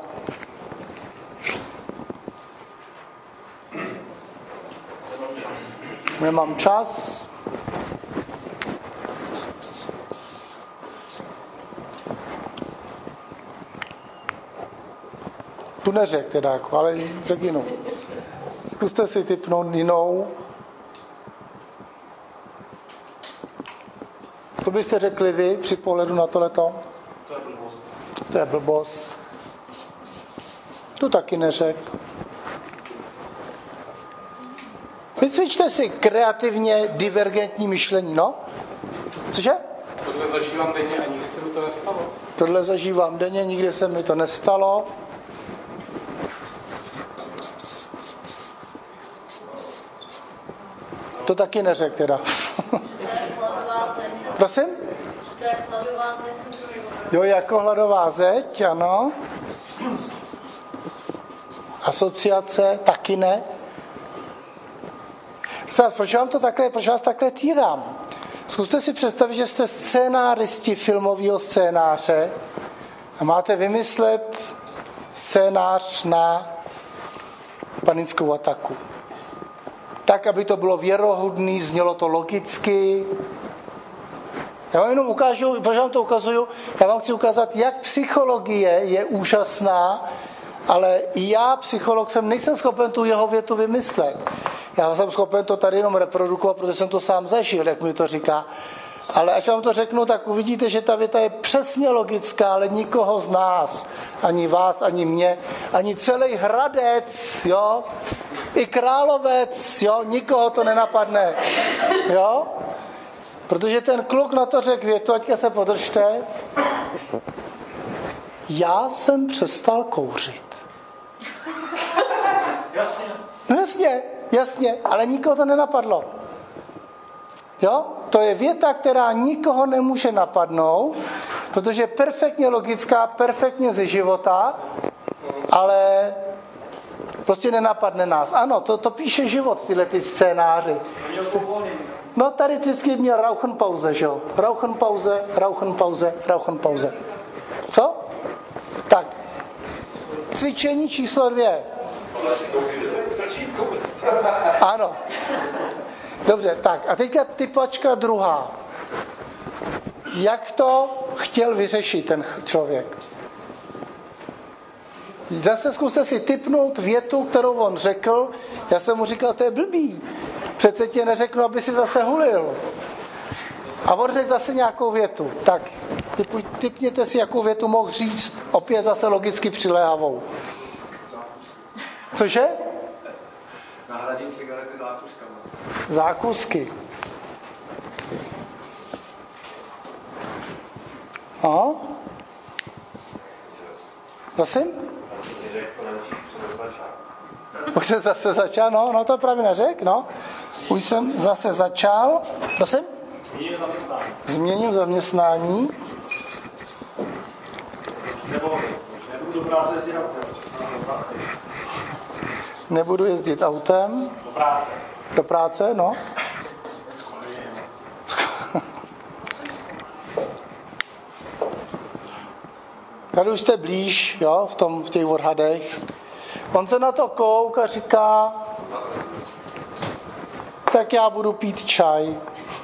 Nemám čas. Tu neřek teda, jako, ale řek jinou. Zkuste si tipnout jinou. Co byste řekli vy při pohledu na tohleto? To je blbost. To je blbost. Tu taky neřek. Vycvičte si kreativně divergentní myšlení, no? Cože? Tohle zažívám denně a nikdy se mi to nestalo. Tohle zažívám denně, nikdy se mi to nestalo. To taky neřek teda. Prosím? Jo, jako hladová zeď, ano. Asociace, taky ne. Proč vám to takhle, proč vás takhle týrám? Zkuste si představit, že jste scénáristi filmového scénáře A máte vymyslet scénář na panickou ataku. Tak, aby to bylo věrohodný, znělo to logicky. Já vám jenom ukážu, protože vám to ukazuju, já vám chci ukázat, jak psychologie je úžasná, ale i já, psycholog, jsem nejsem schopen tu jeho větu vymyslet. Já jsem schopen to tady jenom reprodukovat, protože jsem to sám zažil, jak mi to říká. Ale až vám to řeknu, tak uvidíte, že ta věta je přesně logická, ale nikoho z nás, ani vás, ani mě, ani celý Hradec, jo, i Královec, jo, nikoho to nenapadne, jo. Protože ten kluk na to řekl větu, aťka se podržte, já jsem přestal kouřit. Jasně. No jasně, jasně, ale nikoho to nenapadlo. Jo? To je věta, která nikoho nemůže napadnout, protože je perfektně logická, perfektně ze života, ale prostě nenapadne nás. Ano, to, to píše život, tyhle ty scénáři. No tady vždycky měl Rauchenpause, že jo? Rauchenpause, Rauchenpause, Rauchenpause. Co? Tak. Cvičení číslo dvě. Ano. Dobře, tak. A teďka typačka druhá. Jak to chtěl vyřešit ten člověk? Zase zkuste si tipnout větu, kterou on řekl. Já jsem mu říkal, to je blbý. Přece tě neřeknu, aby si zase hulil. A on řekl zase nějakou větu. Tak tipněte si, jakou větu mohl říct. Opět zase logicky přiléhavou. Cože? Nahradím cigarety zákuskami. Zákusky. Aha. Prosím? Už jsem zase začal, no, no to právě neřekl, no. Už jsem zase začal. Prosím? Změním zaměstnání. Změním zaměstnání. Nebo nebudu do práce jezdit autem. Nebudu jezdit autem. Do práce. Do práce, no. Tady už jste blíž, jo, v, tom, v těch odhadech. On se na to kouk a říká, tak já budu pít čaj.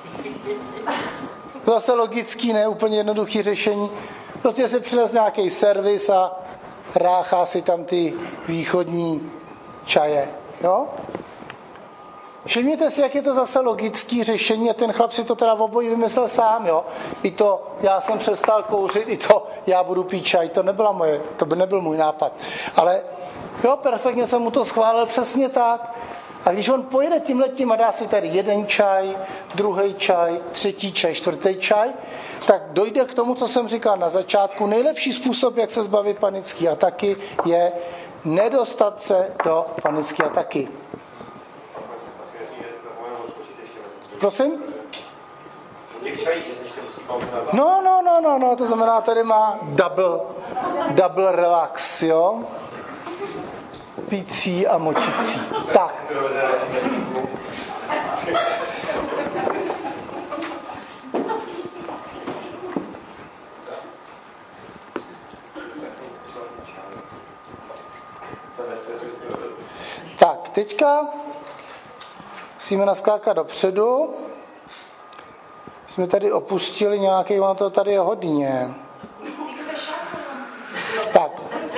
Zase logický, ne úplně jednoduchý řešení. Prostě si přines nějaký servis a ráchá si tam ty východní čaje. Jo? Všimněte si, jak je to zase logický řešení a ten chlap si to teda v obojí vymyslel sám. Jo? I to, já jsem přestal kouřit, i to, já budu pít čaj. To nebyla moje, to by nebyl můj nápad. Ale jo, perfektně jsem mu to schválil přesně tak. A když on pojede tímhletím a dá si tady jeden čaj, druhý čaj, třetí čaj, čtvrtý čaj, tak dojde k tomu, co jsem říkal na začátku. Nejlepší způsob, jak se zbavit panické ataky, je nedostat se do panické ataky. Prosím? No, no, no, no, no, to znamená, tady má double, double relax, jo? Pící a močicí. Tak. Tak, teďka musíme naskákat dopředu. Jsme tady opustili nějaký, ono to tady je hodně. Tak.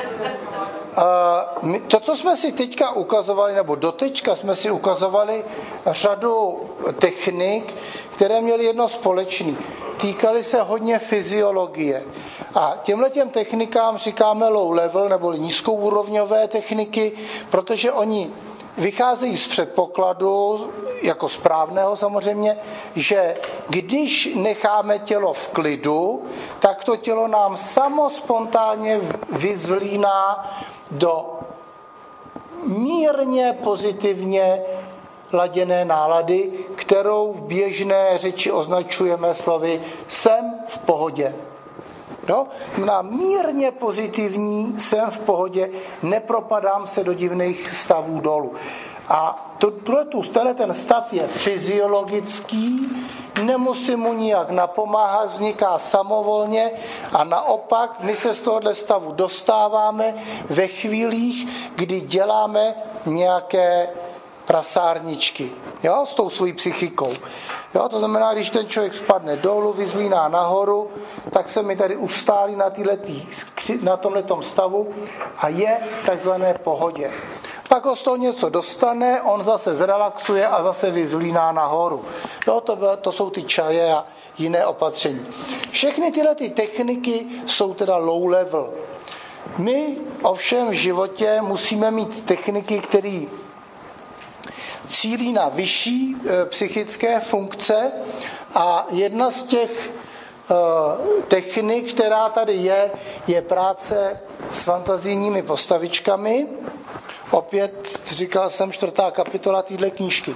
Uh, to, co jsme si teďka ukazovali, nebo doteďka jsme si ukazovali řadu technik, které měly jedno společné. Týkaly se hodně fyziologie. A těmhletěm technikám říkáme low level, nebo nízkouúrovňové techniky, protože oni vycházejí z předpokladu, jako správného samozřejmě, že když necháme tělo v klidu, tak to tělo nám samo spontánně vyzlíná do mírně pozitivně laděné nálady, kterou v běžné řeči označujeme slovy jsem v pohodě. Jo? Na mírně pozitivní, jsem v pohodě, nepropadám se do divných stavů dolů. A tenhle ten stav je fyziologický, nemusím mu nijak napomáhat, vzniká samovolně a naopak my se z tohohle stavu dostáváme ve chvílích, kdy děláme nějaké prasárničky, jo, s tou svojí psychikou. Jo, to znamená, když ten člověk spadne dolů, vyzlíná nahoru, tak se mi tady ustálí na, týhletý, na tomhletom stavu a je v takzvané pohodě. Pak ho z toho něco dostane, on zase zrelaxuje a zase vyzlíná nahoru. Jo, to, bylo, to jsou ty čaje a jiné opatření. Všechny tyhle ty techniky jsou teda low level. My ovšem v životě musíme mít techniky, které cílí na vyšší e, psychické funkce a jedna z těch e, technik, která tady je, je práce s fantazijními postavičkami. Opět říkal jsem čtvrtá kapitola téhle knížky.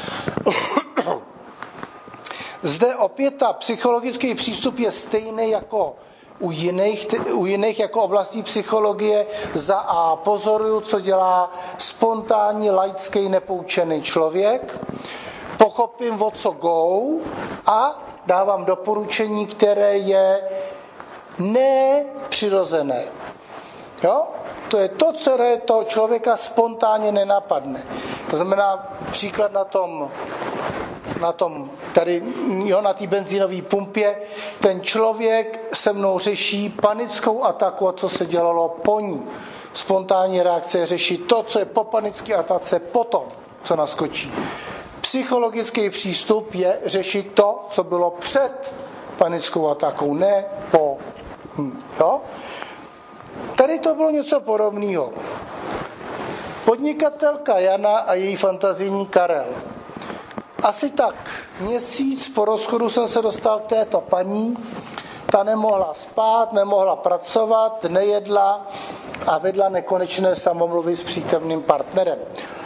Zde opět ta psychologický přístup je stejný jako u jiných, u jiných jako oblastí psychologie. Za A pozoruju, co dělá spontánní, laický, nepoučený člověk. Pochopím, o co go a dávám doporučení, které je nepřirozené. Jo? To je to, co toho člověka spontánně nenapadne. To znamená příklad na tom, na tom tady, jo, na té benzínové pumpě, ten člověk se mnou řeší panickou ataku, co se dělalo po ní. Spontánní reakce řeší to, co je po panické atace potom, co naskočí. Psychologický přístup je řešit to, co bylo před panickou atakou, ne po. Hm, jo? Tady to bylo něco podobného. Podnikatelka Jana a její fantazijní Karel. Asi tak měsíc po rozchodu jsem se dostal k této paní. Ta nemohla spát, nemohla pracovat, nejedla a vedla nekonečné samomluvy s přítomným partnerem.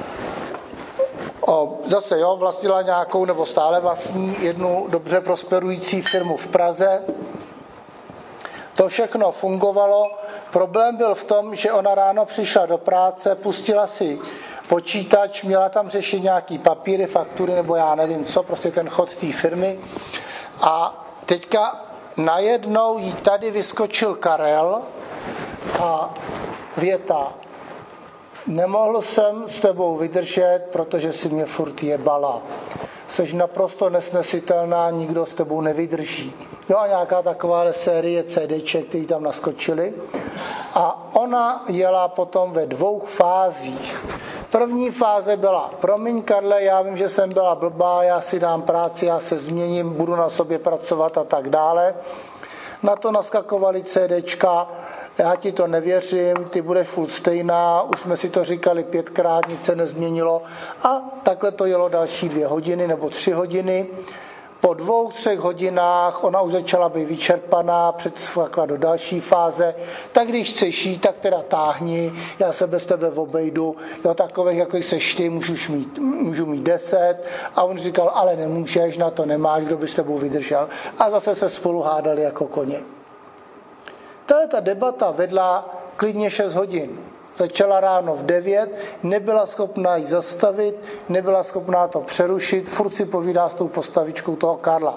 O, zase jo, vlastnila nějakou, nebo stále vlastní jednu dobře prosperující firmu v Praze. To všechno fungovalo. Problém byl v tom, že ona ráno přišla do práce, pustila si počítač, měla tam řešit nějaký papíry, faktury nebo já nevím co, prostě ten chod té firmy. A teďka najednou jí tady vyskočil Karel a věta: nemohl jsem s tebou vydržet, protože si mě furt jebala. Jseš naprosto nesnesitelná, nikdo s tebou nevydrží. Jo, a nějaká taková série CDček, které tam naskočily. A ona jela potom ve dvou fázích. První fáze byla: promiň Karle, já vím, že jsem byla blbá, já si dám práci, já se změním, budu na sobě pracovat a tak dále. Na to naskakovaly CDčka: já ti to nevěřím, ty budeš furt stejná, už jsme si to říkali pětkrát, nic se nezměnilo. A takhle to jelo další dvě hodiny nebo tři hodiny. Po dvou, třech hodinách ona už začala být vyčerpaná, předskakla do další fáze. Tak když chceš jít, tak teda táhni, já se bez tebe obejdu. Jo, takových, jako seš ty, můžu mít, můžu mít deset. A on říkal: ale nemůžeš, na to nemáš, kdo by s tebou vydržel. A zase se spolu hádali jako koně. Tahle ta debata vedla klidně šest hodin. Začala ráno v devět, nebyla schopná ji zastavit, nebyla schopná to přerušit, furt si povídá s tou postavičkou toho Karla.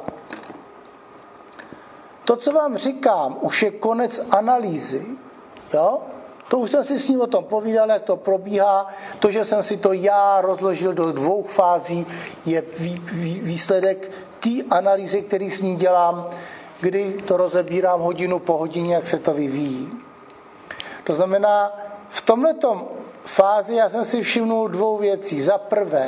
To, co vám říkám, už je konec analýzy. Jo? To už jsem si s ním o tom povídal, jak to probíhá. To, že jsem si to já rozložil do dvou fází, je výsledek té analýzy, který s ní dělám, kdy to rozebírám hodinu po hodině, jak se to vyvíjí. To znamená, v tomhletom fázi já jsem si všimnul dvou věcí. Za prvé,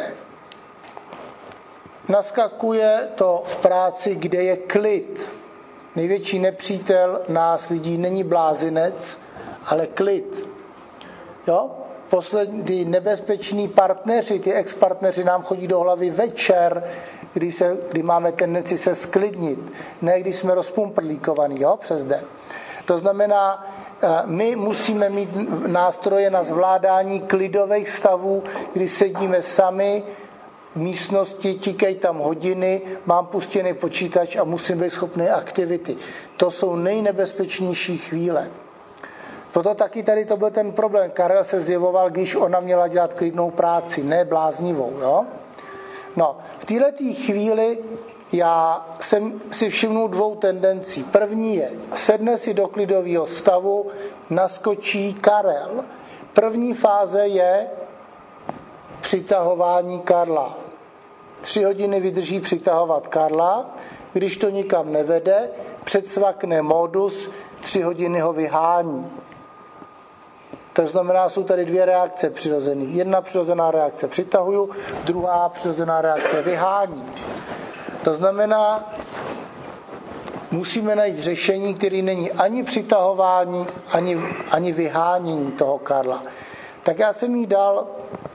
naskakuje to v práci, kde je klid. Největší nepřítel nás lidí není blázinec, ale klid. Jo? Poslední, ty nebezpeční partneři, ty ex-partneři nám chodí do hlavy večer, kdy, se, kdy máme tendenci se sklidnit, ne když jsme rozpumprlíkovaní, jo, přes den. To znamená, my musíme mít nástroje na zvládání klidových stavů, kdy sedíme sami v místnosti, tíkají tam hodiny, mám puštěný počítač a musím být schopný aktivity. To jsou nejnebezpečnější chvíle. Proto taky tady to byl ten problém. Karel se zjevoval, když ona měla dělat klidnou práci, ne bláznivou. Jo? No, v této chvíli já jsem si všimnul dvou tendencí. První je, sedne si do klidového stavu, naskočí Karel. První fáze je přitahování Karla. Tři hodiny vydrží přitahovat Karla, když to nikam nevede, předsvakne modus, tři hodiny ho vyhání. To znamená, jsou tady dvě reakce přirozené. Jedna přirozená reakce přitahuju, druhá přirozená reakce vyhání. To znamená, musíme najít řešení, které není ani přitahování, ani, ani vyhánění toho Karla. Tak já jsem jí dal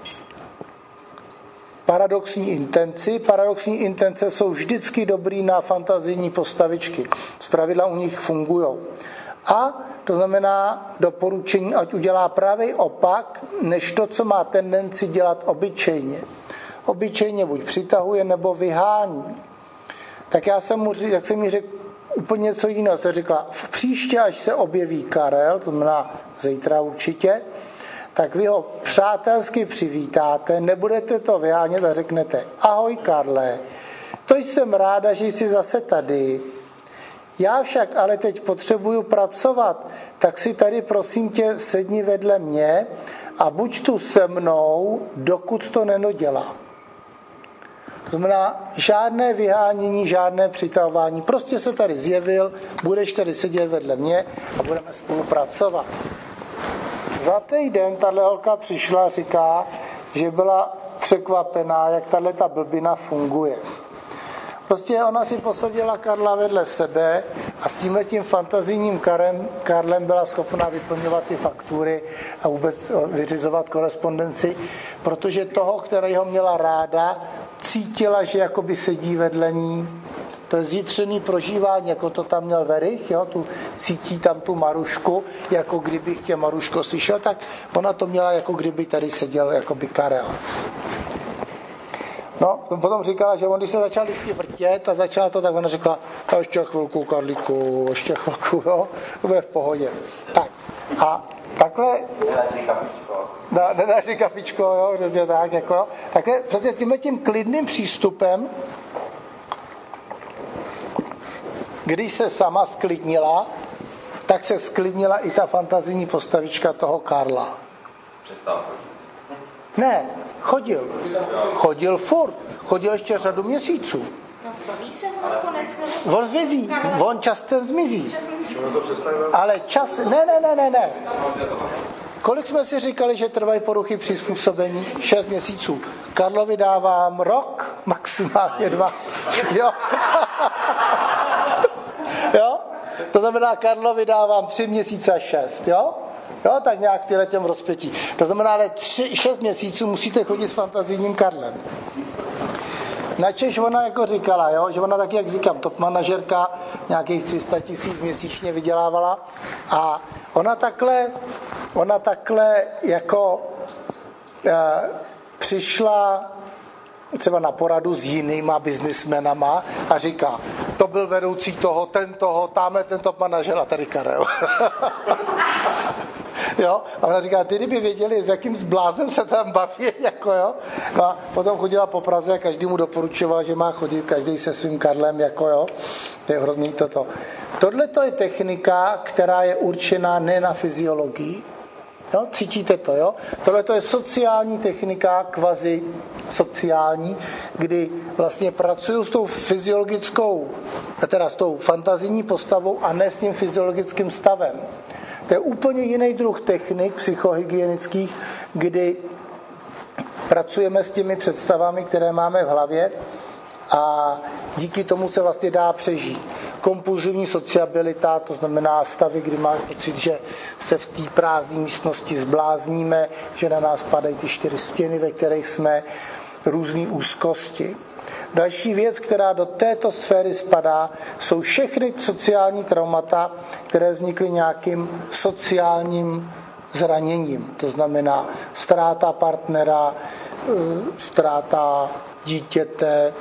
paradoxní intenci. Paradoxní intence jsou vždycky dobrý na fantazijní postavičky. Zpravidla u nich fungují. A to znamená doporučení, ať udělá pravý opak, než to, co má tendenci dělat obyčejně. Obyčejně buď přitahuje, nebo vyhání. Tak já jsem mu, jak jsem mi řekl, úplně něco jiného. Jsem řekla, v příště, až se objeví Karel, to znamená zítra určitě, tak vy ho přátelsky přivítáte, nebudete to vyhánět a řeknete, ahoj Karle, to jsem ráda, že jsi zase tady. Já však ale teď potřebuju pracovat, tak si tady prosím tě sedni vedle mě a buď tu se mnou, dokud to nedodělá. To znamená žádné vyhánění, žádné přitahování. Prostě se tady zjevil, budeš tady sedět vedle mě a budeme spolupracovat. Za týden tahle holka přišla a říká, že byla překvapená, jak tahle ta blbina funguje. Prostě ona si posadila Karla vedle sebe a s tímhletím fantazijním Karem, Karlem byla schopná vyplňovat ty faktury a vůbec vyřizovat korespondenci, protože toho, kterého měla ráda, cítila, že jakoby sedí vedle ní. To je zítřený prožívání, jako to tam měl Verich, jo? Tu, cítí tam tu Marušku, jako kdybych tě Maruško slyšel, tak ona to měla, jako kdyby tady seděl jakoby Karel. No, potom říkala, že on, když se začal vždycky vrtět a začala to, tak ona řekla, ještě chvilku, Karlíku, ještě chvilku, jo, to bude v pohodě. Tak, a takhle... Nedáš si kapičko. Da, nedáš si kapičko, jo, přesně tak, jako jo. Takhle, přesně tímhle tím klidným přístupem, když se sama sklidnila, tak se sklidnila i ta fantazijní postavička toho Karla. Přestal. Ne, chodil. Chodil furt. Chodil ještě řadu měsíců. No zbaví se ho nakonec, nebo... On zmizí. On časem zmizí. Ale čas... Ne, ne, ne, ne, ne. Kolik jsme si říkali, že trvají poruchy přizpůsobení? Šest měsíců. Karlovi dávám rok, maximálně dva. Jo. Jo? To znamená, Karlovi dávám tři měsíce a šest, jo? Jo, tak nějak tyhle těm rozpětí. To znamená, ale tři, šest měsíců musíte chodit s fantazijním Karlem. Načež ona jako říkala, jo, že ona taky, jak říkám, top manažerka, nějakých tři sta tisíc měsíčně vydělávala a ona takhle, ona takhle jako e, přišla třeba na poradu s jinýma biznismenama a říká, to byl vedoucí toho, ten toho, tamhle ten top manažer a tady Karel. Jo? A ona říká, ty kdyby věděli, s jakým zbláznem se tam baví, jako jo. No a potom chodila po Praze a každý mu doporučoval, že má chodit každý se svým Karlem, jako jo. To je hrozný toto. Tohle to je technika, která je určená ne na fyziologii. Jo? Cítíte to, jo? Tohle to je sociální technika, kvazi sociální, kdy vlastně pracuju s tou fyziologickou, teda s tou fantazijní postavou a ne s tím fyziologickým stavem. To je úplně jiný druh technik psychohygienických, kdy pracujeme s těmi představami, které máme v hlavě a díky tomu se vlastně dá přežít. Kompulzivní sociabilita, to znamená stavy, kdy máš pocit, že se v té prázdné místnosti zblázníme, že na nás padají ty čtyři stěny, ve kterých jsme, různé úzkosti. Další věc, která do této sféry spadá, jsou všechny sociální traumata, které vznikly nějakým sociálním zraněním. To znamená ztráta partnera, ztráta dítěte,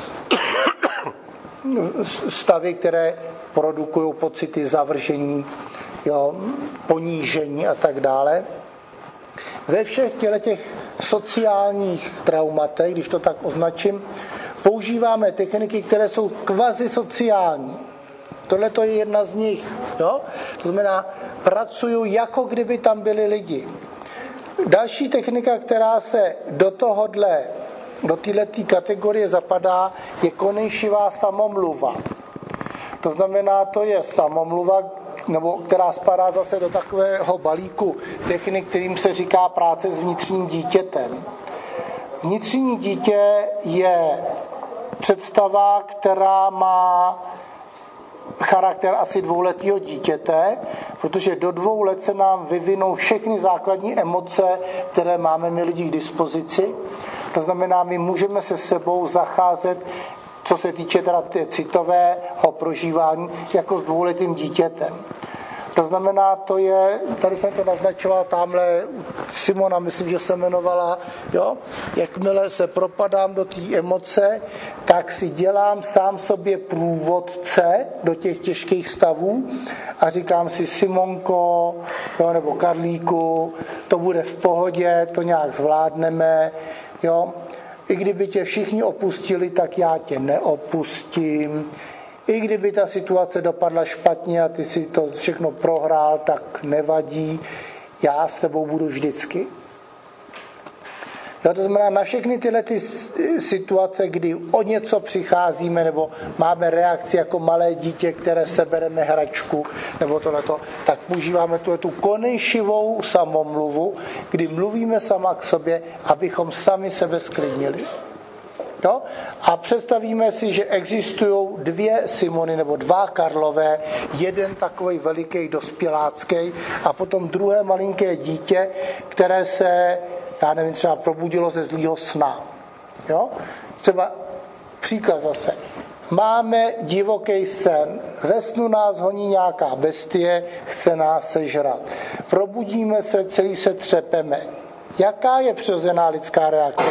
stavy, které produkují pocity zavržení, jo, ponížení a tak dále. Ve všech těch sociálních traumatech, když to tak označím, používáme techniky, které jsou kvazi sociální. Tohle to je jedna z nich. Jo? To znamená, pracuju, jako kdyby tam byli lidi. Další technika, která se do tohohle, do této kategorie zapadá, je konejšivá samomluva. To znamená, to je samomluva, nebo která spadá zase do takového balíku technik, kterým se říká práce s vnitřním dítětem. Vnitřní dítě je představa, která má charakter asi dvouletého dítěte, protože do dvou let se nám vyvinou všechny základní emoce, které máme my lidi k dispozici. To znamená, my můžeme se sebou zacházet, co se týče teda citového prožívání, jako s dvouletým dítětem. To znamená, to je, tady jsem to naznačoval, tamhle Simona, myslím, že se jmenovala, jo? Jakmile se propadám do té emoce, tak si dělám sám sobě průvodce do těch těžkých stavů a říkám si, Simonko, jo, nebo Karlíku, to bude v pohodě, to nějak zvládneme, jo? I kdyby tě všichni opustili, tak já tě neopustím. I kdyby ta situace dopadla špatně a ty si to všechno prohrál, tak nevadí, já s tebou budu vždycky. Jo, to znamená, na všechny tyhle ty situace, kdy o něco přicházíme, nebo máme reakci jako malé dítě, které sebereme hračku, nebo tohleto, tak používáme tu konejšivou samomluvu, kdy mluvíme sama k sobě, abychom sami sebe sklidnili. Jo? A představíme si, že existují dvě Simony nebo dva Karlové, jeden takovej veliký dospělácký a potom druhé malinké dítě, které se, já nevím, třeba probudilo ze zlýho sna. Jo? Třeba příklad zase. Máme divoký sen, ve snu nás honí nějaká bestie, chce nás sežrat. Probudíme se, celý se třepeme. Jaká je přirozená lidská reakce?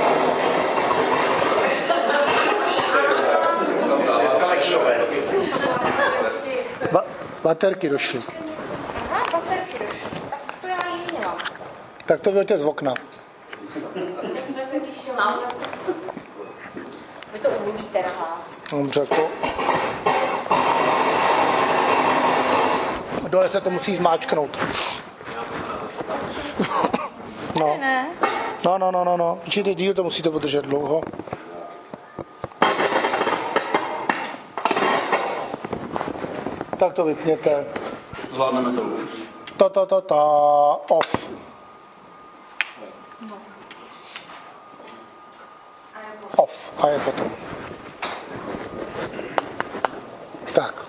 Ba- baterky došly. Aha, baterky došly. Tak to já jí měla. Tak to vyhoďte z okna. Já se těšila. Vy to umluvíte na hlas. Dobře, to... Dole se to musí zmáčknout. No. Ne. No, no, no, no, no. Určitě díl to musíte podržet dlouho. Tak to vypněte. Zvládneme to už. To, to, to, to, off. No. Off. A je potom. Tak.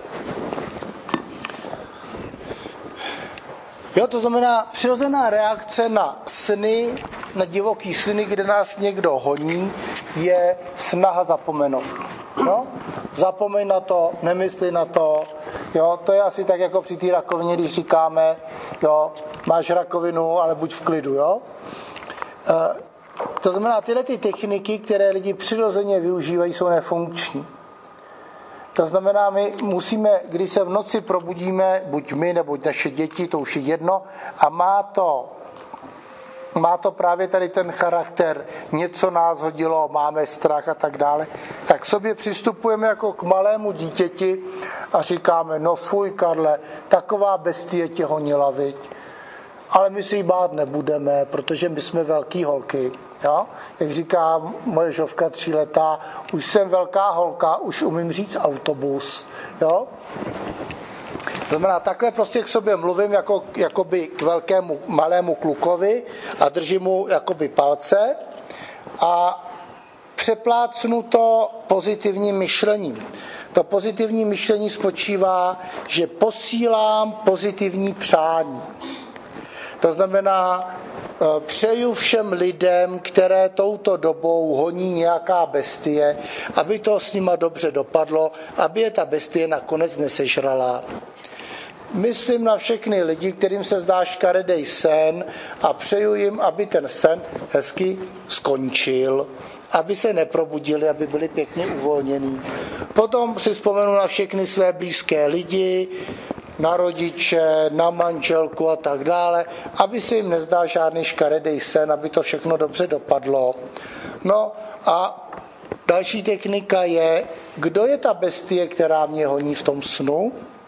Jo, to znamená přirozená reakce na sny, na divoký sny, kde nás někdo honí, je snaha zapomenout. No? Zapomeň na to, nemysli na to. Jo, to je asi tak jako při té rakovině, když říkáme, jo, máš rakovinu, ale buď v klidu, jo. E, to znamená, tyhle ty techniky, které lidi přirozeně využívají, jsou nefunkční. To znamená, my musíme, když se v noci probudíme, buď my, nebo naše děti, to už je jedno, a má to, má to právě tady ten charakter, něco nás hodilo, máme strach a tak dále, tak k sobě přistupujeme jako k malému dítěti a říkáme, no fuj, Karle, taková bestie tě honila, viď? Ale my si ji bát nebudeme, protože my jsme velký holky. Jo? Jak říká moje žovka tříletá, už jsem velká holka, už umím říct autobus. Jo? To znamená, takhle prostě k sobě mluvím jako, jakoby k velkému malému klukovi a držím mu jakoby palce a přeplácnu to pozitivním myšlením. To pozitivní myšlení spočívá, že posílám pozitivní přání. To znamená, přeju všem lidem, které touto dobou honí nějaká bestie, aby to s nima dobře dopadlo, aby je ta bestie nakonec nesežrala. Myslím na všechny lidi, kterým se zdá škaredej sen a přeju jim, aby ten sen hezky skončil, aby se neprobudili, aby byli pěkně uvolnění. Potom si vzpomenu na všechny své blízké lidi, na rodiče, na manželku a tak dále, aby se jim nezdál žádný škaredej sen, aby to všechno dobře dopadlo. No a Další technika je, kdo je ta bestie, která mě honí v tom snu?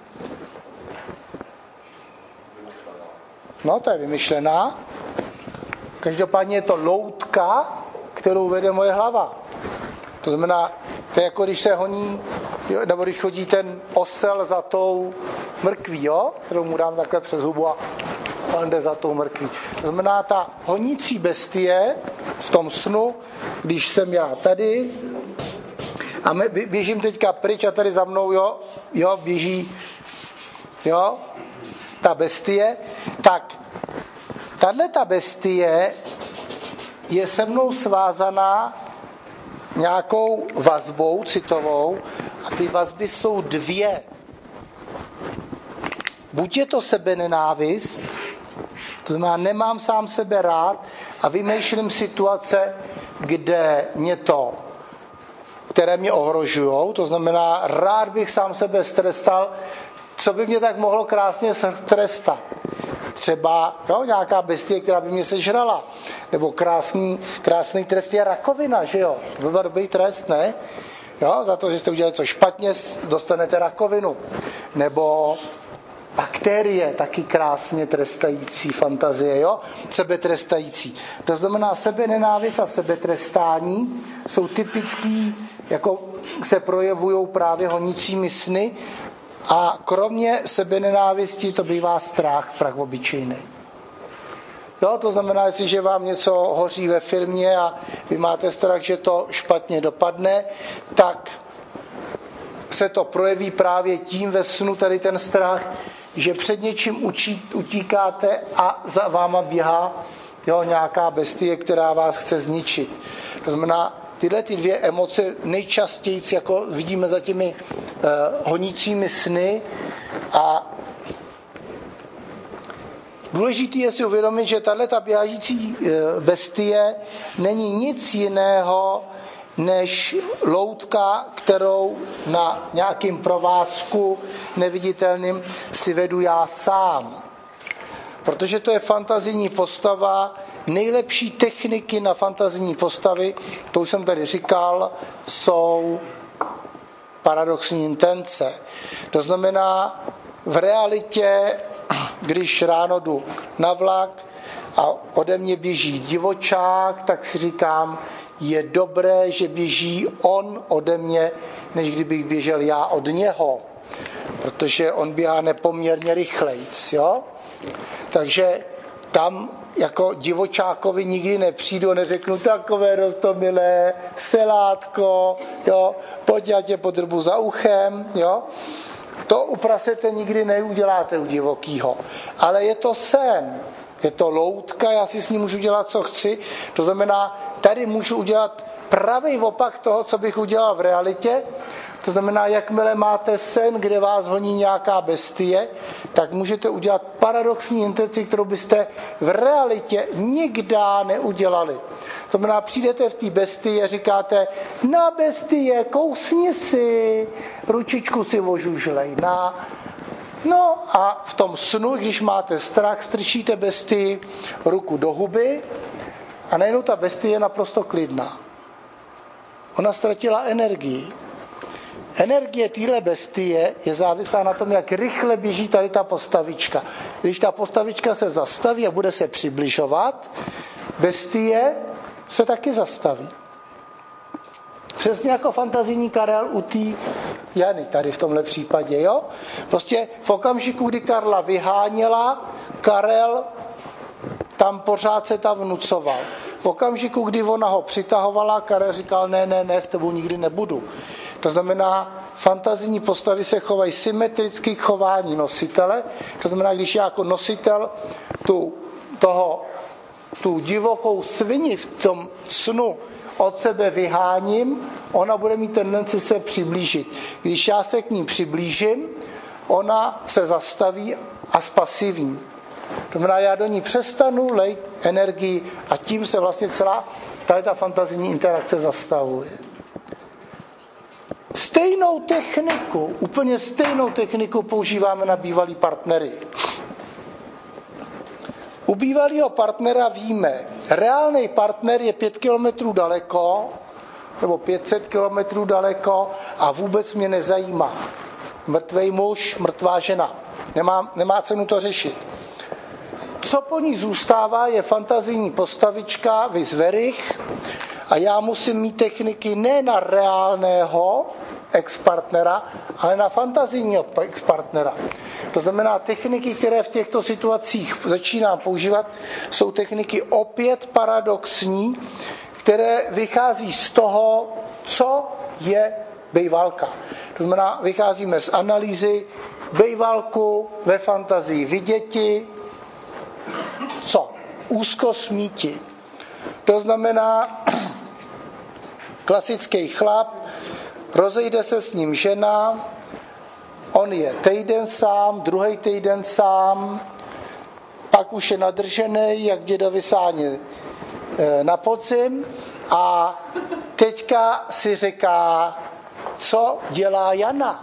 No, to je vymyšlená. Každopádně je to loutka, kterou vede moje hlava. To znamená, to je jako když se honí, nebo když chodí ten osel za tou mrkví, jo? Kterou mu dám takhle přes hubu a on jde za tou mrkví. To znamená, ta honící bestie v tom snu, když jsem já tady a běžím teďka pryč a tady za mnou, jo, jo, běží, jo, ta bestie, tak tahle ta bestie je se mnou svázaná nějakou vazbou citovou a ty vazby jsou dvě. Buď je to sebenenávist, to znamená, nemám sám sebe rád a vymýšlím situace, kde mě to, které mě ohrožujou, to znamená, rád bych sám sebe strestal, co by mě tak mohlo krásně strestat. Třeba no, nějaká bestie, která by mě sežrala. Nebo krásný, krásný trest je rakovina, že jo? To by byl dobrý trest, ne? Jo, za to, že jste udělali co špatně, dostanete rakovinu. Nebo bakterie, taky krásně trestající fantazie, jo? Sebetrestající. To znamená, sebenenávist a sebetrestání jsou typický, jako se projevují právě honícími sny, a kromě sebenenávisti to bývá strach, prach obyčejný. Jo, to znamená, jestliže vám něco hoří ve firmě a vy máte strach, že to špatně dopadne, tak se to projeví právě tím ve snu, tady ten strach, že před něčím učí, utíkáte a za váma běhá jo, nějaká bestie, která vás chce zničit. To znamená, tyhle ty dvě emoce nejčastěji jako vidíme za těmi eh, honícími sny a důležité je si uvědomit, že tato běžící bestie není nic jiného než loutka, kterou na nějakým provázku neviditelným si vedu já sám. Protože to je fantazijní postava, nejlepší techniky na fantazijní postavy, to už jsem tady říkal, jsou paradoxní intence. To znamená, v realitě, když ráno jdu na vlak a ode mě běží divočák, tak si říkám, je dobré, že běží on ode mě, než kdybych běžel já od něho. Protože on běhá nepoměrně rychlejc, jo? Takže tam jako divočákovi nikdy nepřijdu a neřeknu takové roztomilé, selátko, jo? Pojď, já tě podrbu za uchem, jo? To u prasete nikdy neuděláte u divokýho. Ale je to sen, je to loutka, já si s ní můžu dělat, co chci. To znamená, tady můžu udělat pravý opak toho, co bych udělal v realitě. To znamená, jakmile máte sen, kde vás honí nějaká bestie, tak můžete udělat paradoxní intenci, kterou byste v realitě nikdy neudělali. To znamená, přijdete v té bestii a říkáte, na bestie, kousni si, ručičku si ožužlej, na... No a v tom snu, když máte strach, strčíte bestii ruku do huby a najednou ta bestie je naprosto klidná. Ona ztratila energii. Energie téhle bestie je závislá na tom, jak rychle běží tady ta postavička. Když ta postavička se zastaví a bude se přibližovat, bestie se taky zastaví. Přesně jako fantazijní Karel u té Jany tady v tomhle případě, jo? Prostě v okamžiku, kdy Karla vyháněla, Karel tam pořád se tam vnucoval. V okamžiku, kdy ona ho přitahovala, Karel říkal, ne, ne, ne, s tebou nikdy nebudu. To znamená, fantazijní postavy se chovají symetricky k chování nositele. To znamená, když já jako nositel tu, toho, tu divokou svini v tom snu od sebe vyháním, ona bude mít tendenci se přiblížit. Když já se k ní přiblížím, ona se zastaví a spasivní. To znamená, já do ní přestanu lejt energii a tím se vlastně celá tady ta fantazijní interakce zastavuje. Stejnou techniku, úplně stejnou techniku používáme na bývalý partnery. U bývalého partnera víme, reálný partner je pět kilometrů daleko, nebo pět set kilometrů daleko a vůbec mě nezajímá. Mrtvej muž, mrtvá žena. Nemá, nemá cenu to řešit. Co po ní zůstává, je fantazijní postavička, viz verich, a já musím mít techniky ne na reálného ex-partnera, ale na fantazijního ex-partnera. To znamená, techniky, které v těchto situacích začínám používat, jsou techniky opět paradoxní, které vychází z toho, co je bejvalka. To znamená, vycházíme z analýzy bejvalku ve fantazii viděti, co? Úzkosmíti. To znamená, klasický chlap, rozejde se s ním žena, on je týden sám, druhý týden sám, pak už je nadržený, jak dědovi sáně na podzim, a teďka si říká, co dělá Jana?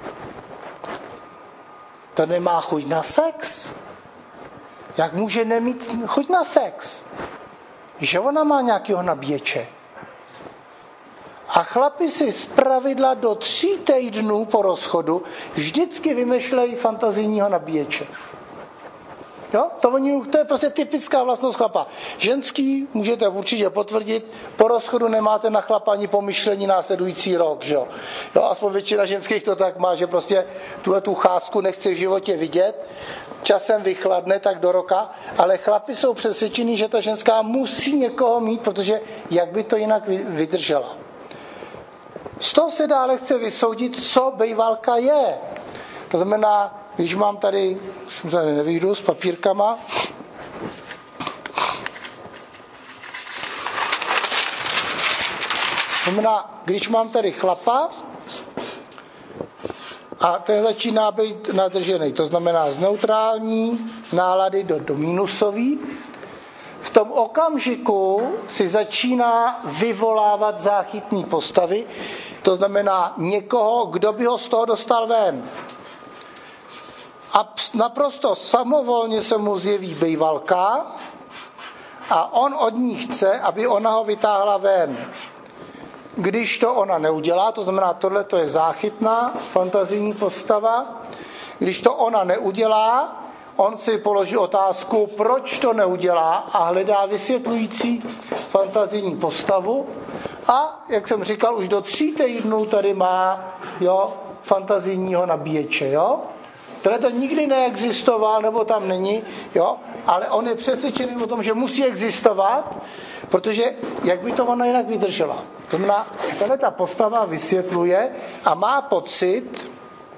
To nemá chuť na sex. Jak může nemít chuť na sex? Že ona má nějakého nabíječe. A chlapi si zpravidla do tří týdnů po rozchodu vždycky vymýšlejí fantazijního nabíječe. Jo? To, oni, to je prostě typická vlastnost chlapa. Ženský, můžete určitě potvrdit, po rozchodu nemáte na chlapa ani pomyšlení následující rok. Že jo? Jo, aspoň většina ženských to tak má, že prostě tuhle tu cházku nechce v životě vidět, časem vychladne tak do roka, ale chlapi jsou přesvědčení, že ta ženská musí někoho mít, protože jak by to jinak vydržela. Z toho se dále chce vysoudit, co bejvalka je. To znamená, když mám tady, už tady nevyjdu s papírkama, to znamená, když mám tady chlapa a ten začíná být nadržený, to znamená z neutrální nálady do, do minusový, v tom okamžiku si začíná vyvolávat záchytné postavy, to znamená někoho, kdo by ho z toho dostal ven. A naprosto samovolně se mu zjeví bejvalka a on od ní chce, aby ona ho vytáhla ven. Když to ona neudělá, to znamená, tohle to je záchytná fantazijní postava, když to ona neudělá, on si položí otázku, proč to neudělá, a hledá vysvětlující fantazijní postavu. A, jak jsem říkal, už do tří týdnů tady má, jo, fantazijního nabíječe. Jo? Tohle to nikdy neexistoval, nebo tam není, jo? Ale on je přesvědčený o tom, že musí existovat, protože jak by to ona jinak vydržela. To znamená, tahle ta postava vysvětluje a má pocit,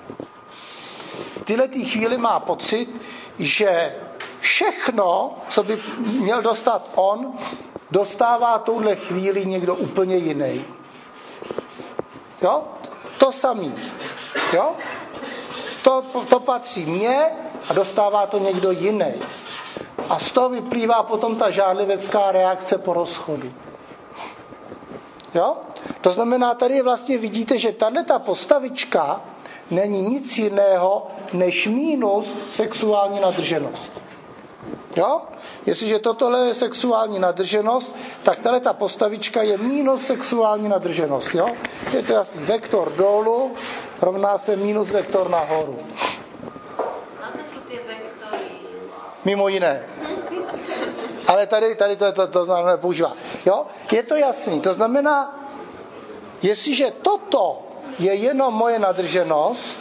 v této chvíli má pocit, že všechno, co by měl dostat on, dostává touhle chvíli někdo úplně jiný. Jo? To samý. Jo? To, to patří mně a dostává to někdo jiný. A z toho vyplývá potom ta žádlivecká reakce po rozchodu. Jo? To znamená, tady vlastně vidíte, že tato postavička není nic jiného než mínus sexuální nadrženost. Jo? Jestliže tohle je sexuální nadrženost, tak tato postavička je mínus sexuální nadrženost. Jo? Je to jasný. Vektor dolů rovná se mínus vektor nahoru. A to jsou ty vektory. Mimo jiné. Ale tady, tady to, to, to, to nepoužívá. Jo? Je to jasný. To znamená, jestliže toto je jenom moje nadrženost,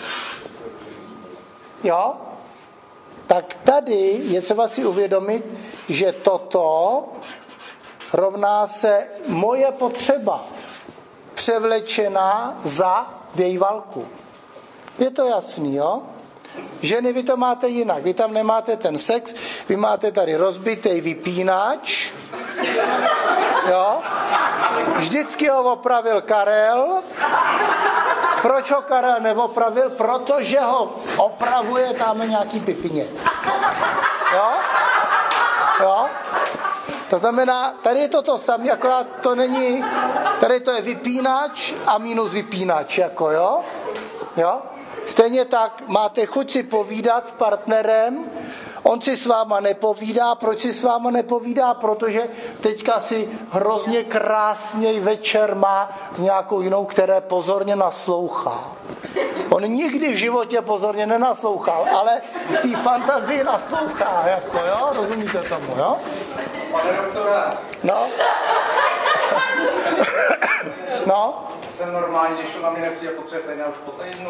jo, tak tady je třeba si uvědomit, že toto rovná se moje potřeba převlečená za bejvalku. Je to jasný, jo? Ženy, vy to máte jinak. Vy tam nemáte ten sex, vy máte tady rozbitý vypínač, jo? Vždycky ho opravil Karel. Proč ho Karel neopravil? Protože ho opravuje tam nějaký pipině. Jo? Jo? To znamená, tady je to to samé, akorát to není, tady to je vypínač a minus vypínač, jako jo? Jo? Stejně tak máte chuť si povídat s partnerem On si s váma nepovídá. Proč si s váma nepovídá? Protože teďka si hrozně krásněj večer má s nějakou jinou, které pozorně naslouchá. On nikdy v životě pozorně nenaslouchal, ale v té fantazii naslouchá, jako jo, rozumíte tomu, jo? Pane doktore. No. No. Jsem normální, když na mě nepřijde po třech týdnech, už po týdnu.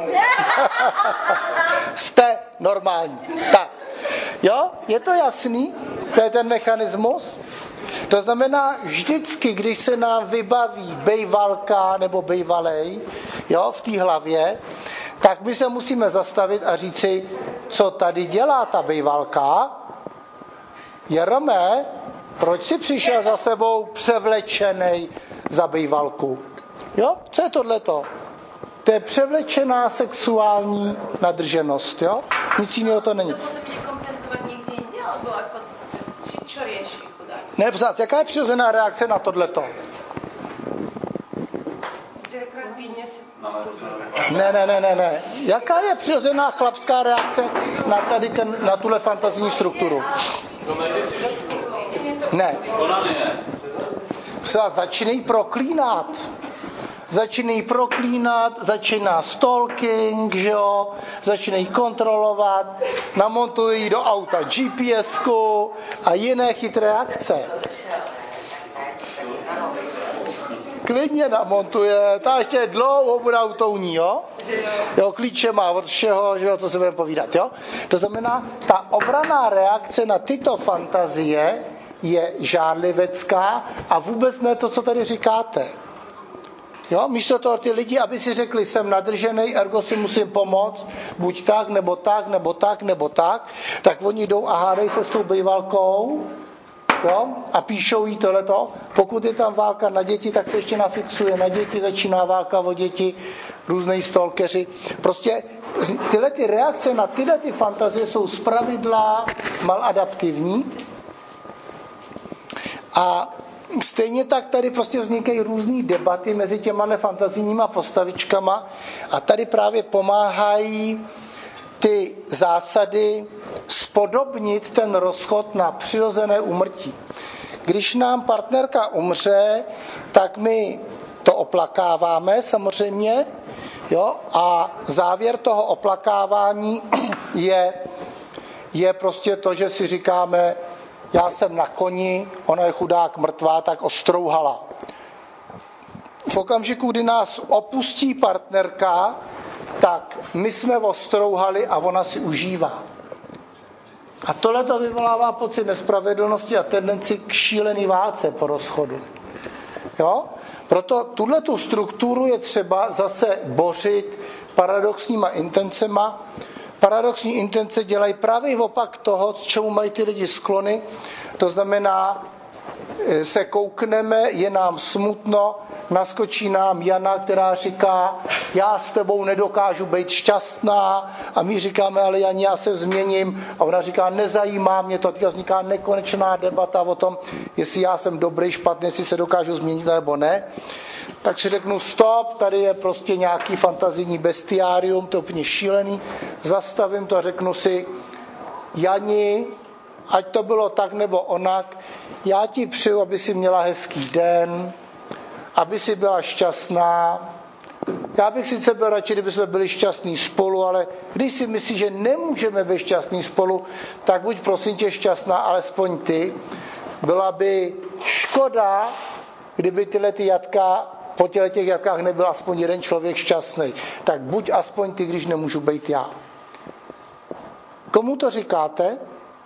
Jste normální. Tak. Jo, je to jasný? To je ten mechanismus. To znamená, vždycky, když se nám vybaví bejvalka nebo bejvalej, jo, v té hlavě, tak my se musíme zastavit a říci, co tady dělá ta bejvalka. Jerome, proč jsi přišel za sebou převlečenej za bejvalku? Jo, co je tohleto? To je převlečená sexuální nadrženost, jo? Nic jiného to není. Ne, prosím, jaká je přirozená reakce na tohleto? Ne, ne, ne, ne, ne. Jaká je přirozená chlapská reakce na tady ten, na tuhle fantazijní strukturu? Ne. Začínej proklínat. Začínej proklínat, začíná stalking, že jo, začínej kontrolovat, namontují do auta G P S ku a jiné chytré akce. Klidně namontuje, ta ještě dlouho bude autouní, jo? Jo, klíče má od všeho, že jo, co se budeme povídat, jo? To znamená, ta obranná reakce na tyto fantazie je žárlivecká a vůbec ne to, co tady říkáte. Jo, místo toho ty lidi, aby si řekli, jsem nadržený, ergo si musím pomoct, buď tak, nebo tak, nebo tak, nebo tak, tak oni jdou a hádají se s tou bejvalkou, jo, a píšou jí tohleto. Pokud je tam válka na děti, tak se ještě nafixuje na děti, začíná válka o děti, různej stalkeři. Prostě tyhle ty reakce na tyhle ty fantazie jsou zpravidla maladaptivní a stejně tak tady prostě vznikají různý debaty mezi těma fantazijníma postavičkama a tady právě pomáhají ty zásady spodobnit ten rozchod na přirozené úmrtí. Když nám partnerka umře, tak my to oplakáváme samozřejmě, jo, a závěr toho oplakávání je, je prostě to, že si říkáme, já jsem na koni, ona je chudák mrtvá, tak ostrouhala. V okamžiku, kdy nás opustí partnerka, tak my jsme ostrouhali a ona si užívá. A tohle to vyvolává pocit nespravedlnosti a tendenci k šílený válce po rozchodu. Jo? Proto tuhletu strukturu je třeba zase bořit paradoxníma intencema. Paradoxní intence dělají právě opak toho, k čemu mají ty lidi sklony. To znamená, se koukneme, je nám smutno, naskočí nám Jana, která říká, já s tebou nedokážu být šťastná a my říkáme, ale Jani, já se změním a ona říká, nezajímá mě to, teďka vzniká nekonečná debata o tom, jestli já jsem dobrý, špatný, jestli se dokážu změnit nebo ne. Tak si řeknu stop, tady je prostě nějaký fantazijní bestiárium, to je úplně šílený, zastavím to a řeknu si, Jani, ať to bylo tak nebo onak, já ti přeju, aby si měla hezký den, aby si byla šťastná. Já bych sice byl radši, kdyby jsme byli šťastní spolu, ale když si myslíš, že nemůžeme být šťastní spolu, tak buď prosím tě šťastná, alespoň ty. Byla by škoda, kdyby tyhle ty jatka, po těle těch jatkách nebyl aspoň jeden člověk šťastný. Tak buď aspoň ty, když nemůžu být já. Komu to říkáte?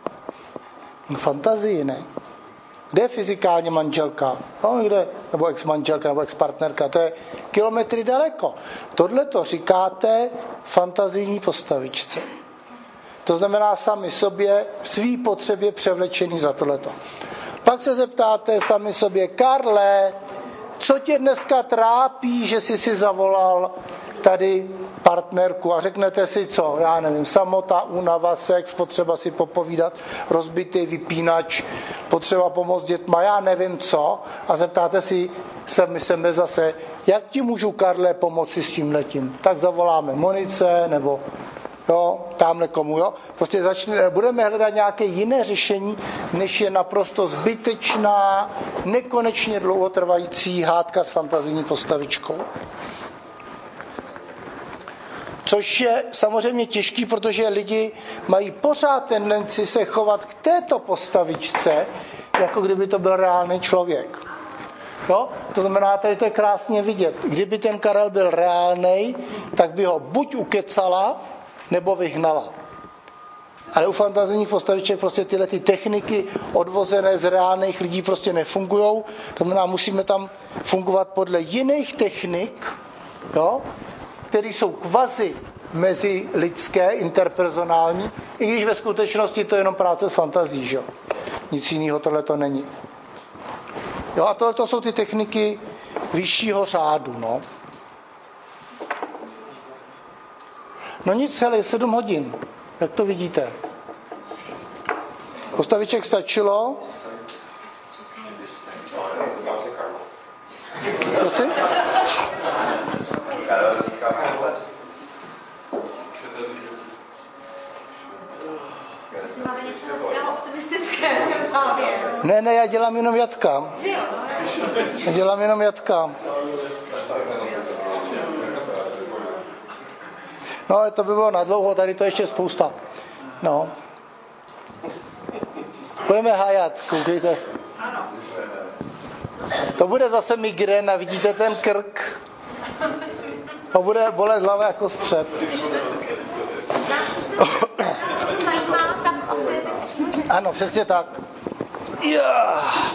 Fantazii, ne? Kde je fyzikálně manželka? No, kde? Nebo ex-manželka, nebo ex-partnerka. To je kilometry daleko. Tohle to říkáte fantazijní postavičce. To znamená sami sobě svý potřebě převlečení za tohleto. Pak se zeptáte sami sobě, Karle, co tě dneska trápí, že jsi si zavolal tady partnerku a řeknete si co, já nevím, samota, únava, sex, potřeba si popovídat, rozbitý vypínač, potřeba pomoct dětma, já nevím co a zeptáte si sami sebe zase, jak ti můžu, Karle, pomoci s tímhletím. Tak zavoláme Monice nebo jo, tamhle komu, jo. Prostě začne, budeme hledat nějaké jiné řešení, než je naprosto zbytečná, nekonečně dlouhotrvající hádka s fantazijní postavičkou. Což je samozřejmě těžký, protože lidi mají pořád tendenci se chovat k této postavičce, jako kdyby to byl reálný člověk. No, to znamená, tady to je krásně vidět. Kdyby ten Karel byl reálnej, tak by ho buď ukecala, nebo vyhnala. Ale u fantazijních postaviček prostě tyhle ty techniky odvozené z reálných lidí prostě nefungujou. To znamená, musíme tam fungovat podle jiných technik, jo, které jsou kvazi mezi lidské, interpersonální, i když ve skutečnosti to je jenom práce s fantazí, že? Nic jiného tohle to není. Jo, a tohle to jsou ty techniky vyššího řádu, no. No nic, celé sedm hodin. Jak to vidíte? Postaviček stačilo? Prosím? Máte něco hezkého optimistického v závěru? Ne, ne, já dělám jenom jatka. Já dělám jenom jatka. No, to by bylo nadlouho, tady to ještě spousta. No. Budeme hájat, koukejte. To bude zase migrén a vidíte ten krk. To bude bolet hlava jako střep. Ano, přesně tak. Yeah.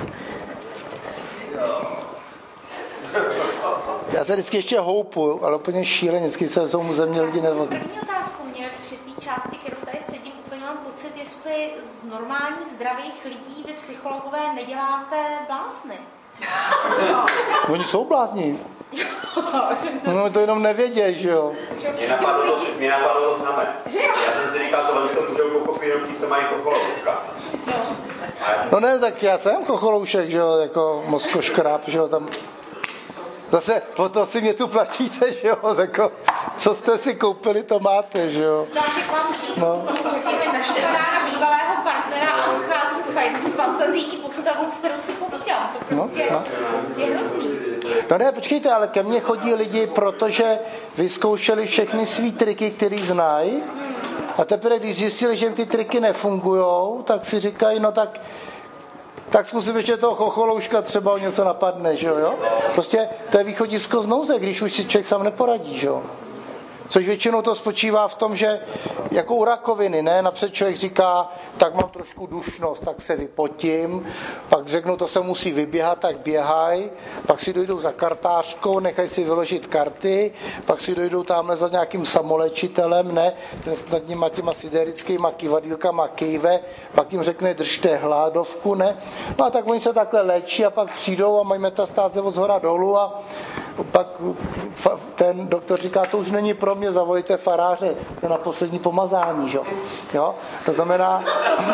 Já se vždycky ještě houpuju, ale úplně šíleně, vždycky se jsou mu země lidi nevozí. První otázku mě při té části, kterou tady sedím, úplně mám pocit, jestli z normálních zdravých lidí vy psychologové neděláte blázny. Oni jsou blázni. No to jenom nevěděj, že jo. Mě napadlo to, mě napadlo to samé. Já jsem si říkal, tohle to můžou pochopit jenom ti, co mají kocholovka. No ne, tak já jsem kocholoušek, že jo, jako mozkoškráp, že jo, tam. Zase, o to si mě tu platíte, že jo, jako, co jste si koupili, to máte, že jo. Takže k vám přijdu, no. Řekněme, naštvaná na bývalého partnera a odcházím s fantazí postavou, s kterou si povídám. To prostě no, no. je hrozný. No ne, počkejte, ale ke mně chodí lidi, protože vyzkoušeli všechny svý triky, který znají. Hmm. A teprve, když zjistili, že jim ty triky nefungujou, tak si říkají, no tak tak zkusím ještě toho chocholouška, třeba o něco napadne, že jo? Prostě to je východisko z nouze, když už si člověk sám neporadí, že jo? Což většinou to spočívá v tom, že jako u rakoviny, ne? Napřed člověk říká, tak mám trošku dušnost, tak se vypotím, pak řeknu, to se musí vyběhat, tak běhaj, pak si dojdou za kartářkou, nechaj si vyložit karty, pak si dojdou tamhle za nějakým samoléčitelem, ne? Nad nima těma siderickýma kývadýlkama kejve, pak jim řekne, držte hládovku, ne? No a tak oni se takhle léčí a pak přijdou a mají metastáze od zhora dolů a pak ten doktor říká, to už není pro mě, zavolíte faráře, to na poslední pomazání, že? Jo? To znamená,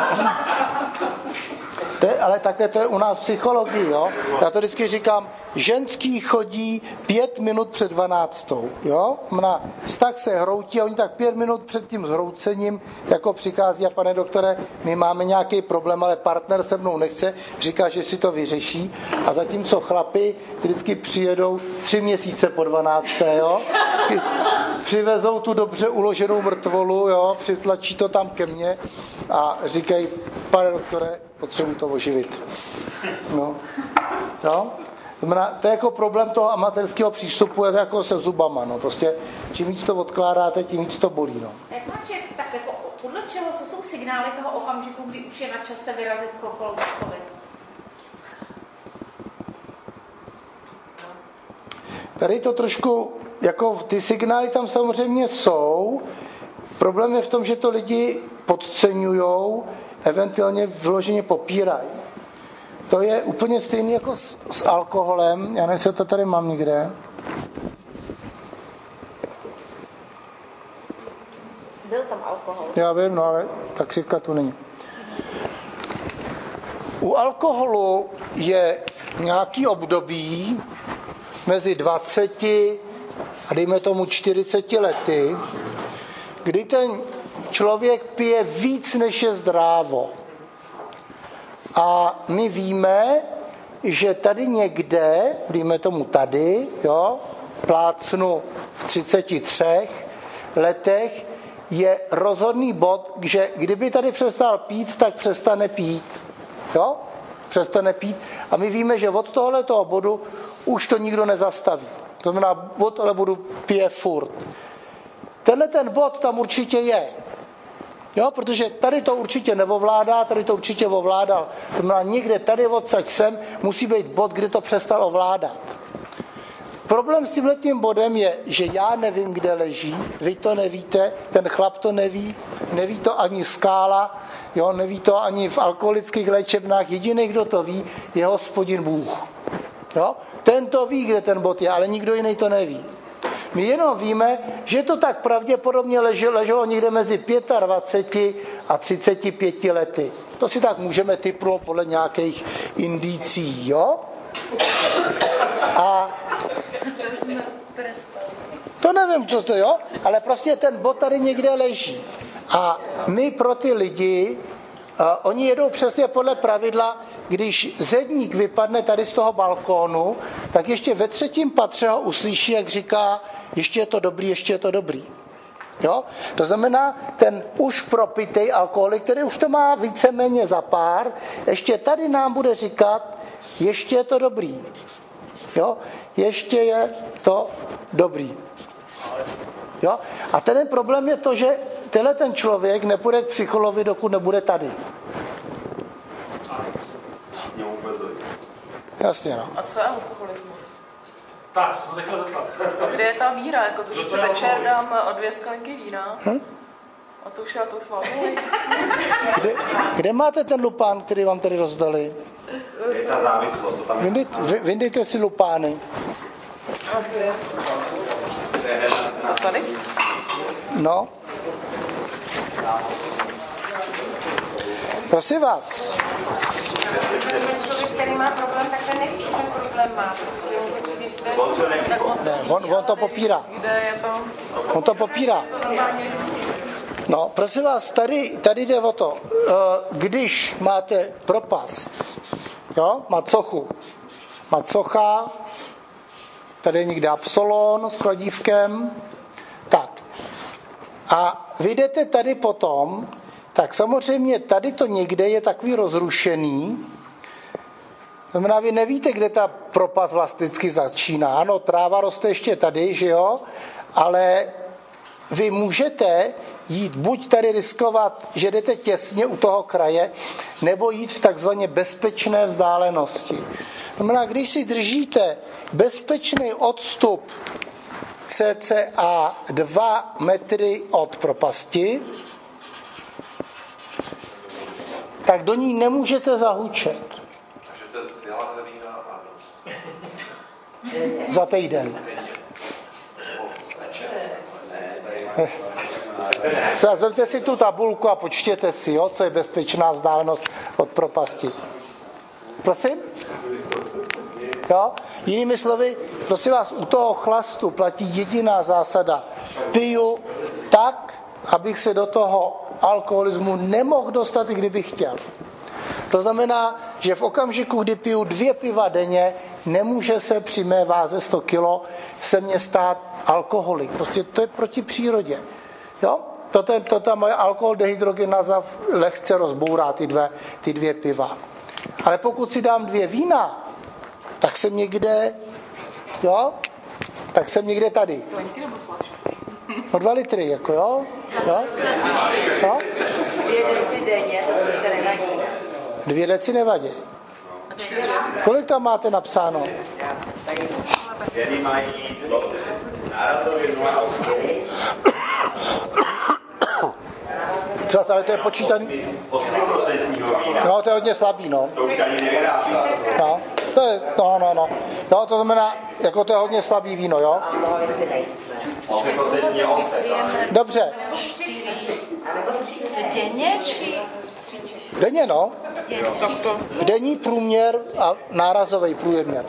to je, ale takhle to je u nás v psychologii, jo? Já to vždycky říkám, ženský chodí pět minut před dvanáctou, jo? Na vztah se hroutí a oni tak pět minut před tím zhroucením jako přichází a pane doktore, my máme nějaký problém, ale partner se mnou nechce, říká, že si to vyřeší a zatímco chlapi vždycky přijedou tři měsíce po dvanácté, jo? Vždycky přivezou tu dobře uloženou mrtvolu, jo? Přitlačí to tam ke mně a říkají, pane doktore, potřebuji to oživit. No. Jo? To je jako problém toho amatérského přístupu, je to jako se zubama. No. Prostě čím víc to odkládáte, tím víc to bolí. No. Jak má člověk, tak jako podle čeho jsou signály toho okamžiku, kdy už je na čase vyrazit k chocholouškovi? Tady to trošku, jako ty signály tam samozřejmě jsou. Problém je v tom, že to lidi podceňujou, eventuálně vloženě popírají. To je úplně stejný jako s, s alkoholem. Já nevím, jestli to tady mám někde. Byl tam alkohol. Já vím, no ale ta křivka tu není. U alkoholu je nějaký období mezi dvaceti a dejme tomu čtyřiceti lety, kdy ten člověk pije víc, než je zdrávo. A my víme, že tady někde, dejme tomu tady, jo, plácnu v třiceti třech letech, je rozhodný bod, že kdyby tady přestal pít, tak přestane pít. Jo? Přestane pít. A my víme, že od tohoto bodu už to nikdo nezastaví. To znamená, od tohoto bodu pije furt. Tenhle ten bod tam určitě je. Jo? Protože tady to určitě neovládá, tady to určitě ovládal. To znamená, někde tady odsaď sem musí být bod, kde to přestal ovládat. Problém s tímhletím bodem je, že já nevím, kde leží, vy to nevíte, ten chlap to neví, neví to ani Skála, jo, neví to ani v alkoholických léčebnách, jediný, kdo to ví, je Hospodin Bůh. Jo? Ten to ví, kde ten bod je, ale nikdo jiný to neví. My jenom víme, že to tak pravděpodobně leželo, leželo někde mezi dvaceti pěti a třiceti pěti lety. To si tak můžeme tipnout podle nějakých indicí, jo? A to nevím, co to jo, ale prostě ten bod tady někde leží. A my pro ty lidi, uh, oni jedou přesně podle pravidla, když zedník vypadne tady z toho balkónu, tak ještě ve třetím patře ho uslyší, jak říká, ještě je to dobrý, ještě je to dobrý. Jo? To znamená, ten už propitej alkoholik, který už to má víceméně za pár, ještě tady nám bude říkat, ještě je to dobrý. Jo? Ještě je to dobrý. Jo? A ten problém je to, že tenhle ten člověk nepůjde k psycholovi, dokud nebude tady. Jasně, no. A co je alkoholismus? Tak, co se chtěl zeptat. Kde je ta míra? Jako to, že si večer dám o dvě sklenky vína? Hm? A to už já to svalnuji. Kde, kde máte ten lupán, který vám tady rozdali? Je ta závislost. To tam Vyndejte, vy, vyndejte si lupány. A tady? No. Prosím vás. Člověk, který má problém, tak ten neví, že ten problém má. On se neví. Ne, on, on to popírá. Kde je to? On to popírá. No, prosím vás, tady, tady jde o to, když máte propast, jo, macochu, macocha, tady je někde Absolon s kladívkem, tak. A vy jdete tady potom, tak samozřejmě tady to někde je takový rozrušený, znamená, vy nevíte, kde ta propast vlasticky začíná. Ano, tráva roste ještě tady, že jo, ale vy můžete jít buď tady riskovat, že jdete těsně u toho kraje, nebo jít v takzvaně bezpečné vzdálenosti. Znamená, když si držíte bezpečný odstup cca dva metry od propasti, tak do ní nemůžete zahučet. Za týden. Vezměte si tu tabulku a počtěte si, jo, co je bezpečná vzdálenost od propasti. Prosím? Jo? Jinými slovy, prosím vás, u toho chlastu platí jediná zásada. Piju tak, abych se do toho alkoholismu nemohl dostat, i kdybych chtěl. To znamená, že v okamžiku, kdy piju dvě piva denně, nemůže se při mé váze sto kilo se mně stát alkoholik. Prostě to je proti přírodě. Jo? Toto je, toto moje alkohol dehydrogenaza lehce rozbourá ty dvě, ty dvě piva. Ale pokud si dám dvě vína, tak jsem někde, jo? Tak jsem někde tady. No dva litry, jako jo? Jo? Jo? Dvě deci denně, to přece nevadí. Dvě deci nevadí. Kolik tam máte napsáno? Ženy mají nárazově nula osm. Třeba, ale to je počítaný. osm procent vína. No, to je hodně slabý, no. To už ani nevyrábí. No, to je, no, no, no. Jo, to znamená, jako to je hodně slabý víno, jo? osm procent je on. Dobře. Denně či? Denně, no. Denní průměr a nárazový průměr.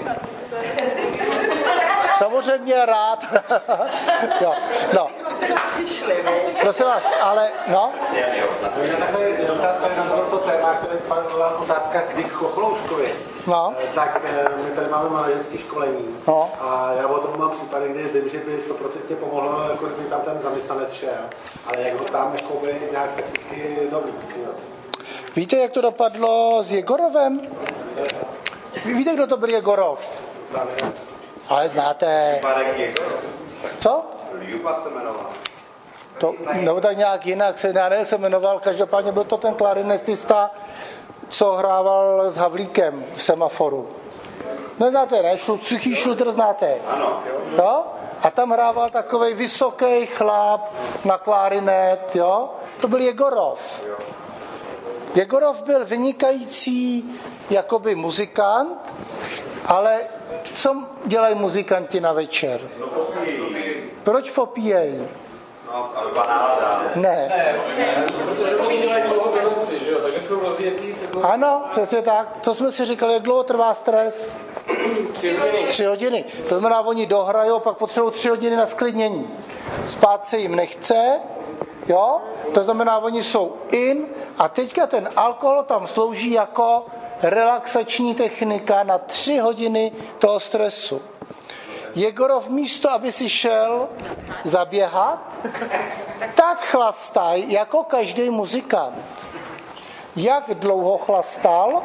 Samozřejmě rád. Jo, no. přišli, prosím vás, ale no. Takhle je otázka na to téma, které byla otázka k Chocholouškovi. No. Tak my tady máme manažerské školení. No. A já o tom mám případy, kdy vím, že by sto procent pomohlo, jako kdyby tam ten zaměstnanec šel. Ale jak ho tam jakoby nějak technicky dovlíc. Víte, jak to dopadlo s Jegorovem? Víte, kdo to byl Jegorov? Ale znáte. Co? Ljuba se jmenoval. To, nebo tak nějak jinak se, já nevím, se jmenoval, každopádně byl to ten klarinetista, co hrával s Havlíkem v Semaforu. Neznáte, ne? Šlu, suchý šlutr znáte? Ano. Jo? A tam hrával takovej vysoký chlap na klarinet, jo? To byl Jegorov. Jegorov byl vynikající jakoby muzikant, ale co dělají muzikanti na večer? No popíjejí. Proč popíjejí? No, aby byla nálada. Ne. Ne, protože oni dělají dlouho do noci, že jo, takže jsou rozjetí se to... Ano, přesně tak. Co jsme si říkali, jak dlouho trvá stres? Tři hodiny. Tři hodiny. To znamená, oni dohrajou, pak potřebují tři hodiny na sklidnění. Spát se jim nechce, jo? To znamená, oni jsou in a teďka ten alkohol tam slouží jako relaxační technika na tři hodiny toho stresu. Jegorov místo, aby si šel zaběhat, tak chlastaj jako každý muzikant. Jak dlouho chlastal?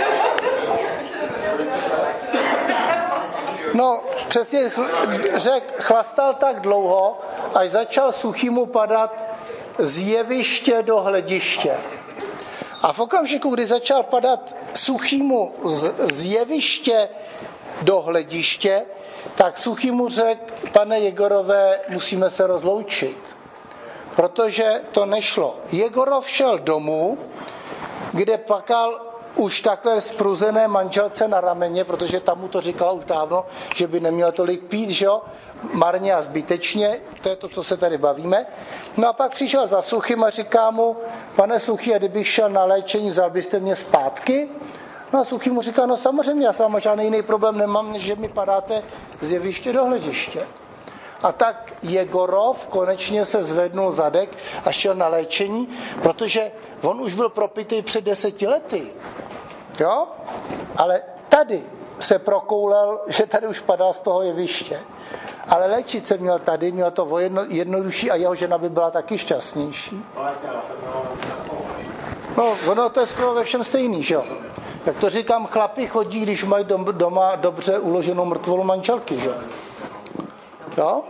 No, přesně řekl, chlastal tak dlouho, až začal Suchýmu padat z jeviště do hlediště. A v okamžiku, kdy začal padat Suchýmu z, z jeviště do hlediště, tak Suchýmu řekl, pane Jegorové, musíme se rozloučit. Protože to nešlo. Jegorov šel domů, kde plakal už takhle spruzené manželce na rameně, protože tam mu to říkala už dávno, že by neměl tolik pít, že jo, marně a zbytečně, to je to, co se tady bavíme. No a pak přišel za Suchým a říká mu, pane Suchý, a kdybych šel na léčení, vzal byste mě zpátky? No a Suchý mu říká, no samozřejmě, já s váma žádný jiný problém nemám, než že mi padáte z jeviště do hlediště. A tak Jegorov konečně se zvednul zadek a šel na léčení, protože on už byl propitý před deseti lety. Jo? Ale tady se prokoulel, že tady už padal z toho jeviště. Ale léčit se měl tady, měl to jedno, jednodušší a jeho žena by byla taky šťastnější. No, ono to je skoro ve všem stejný, že jo? Jak to říkám, chlapi chodí, když mají doma dobře uloženou mrtvolu manželky, že jo? Jo?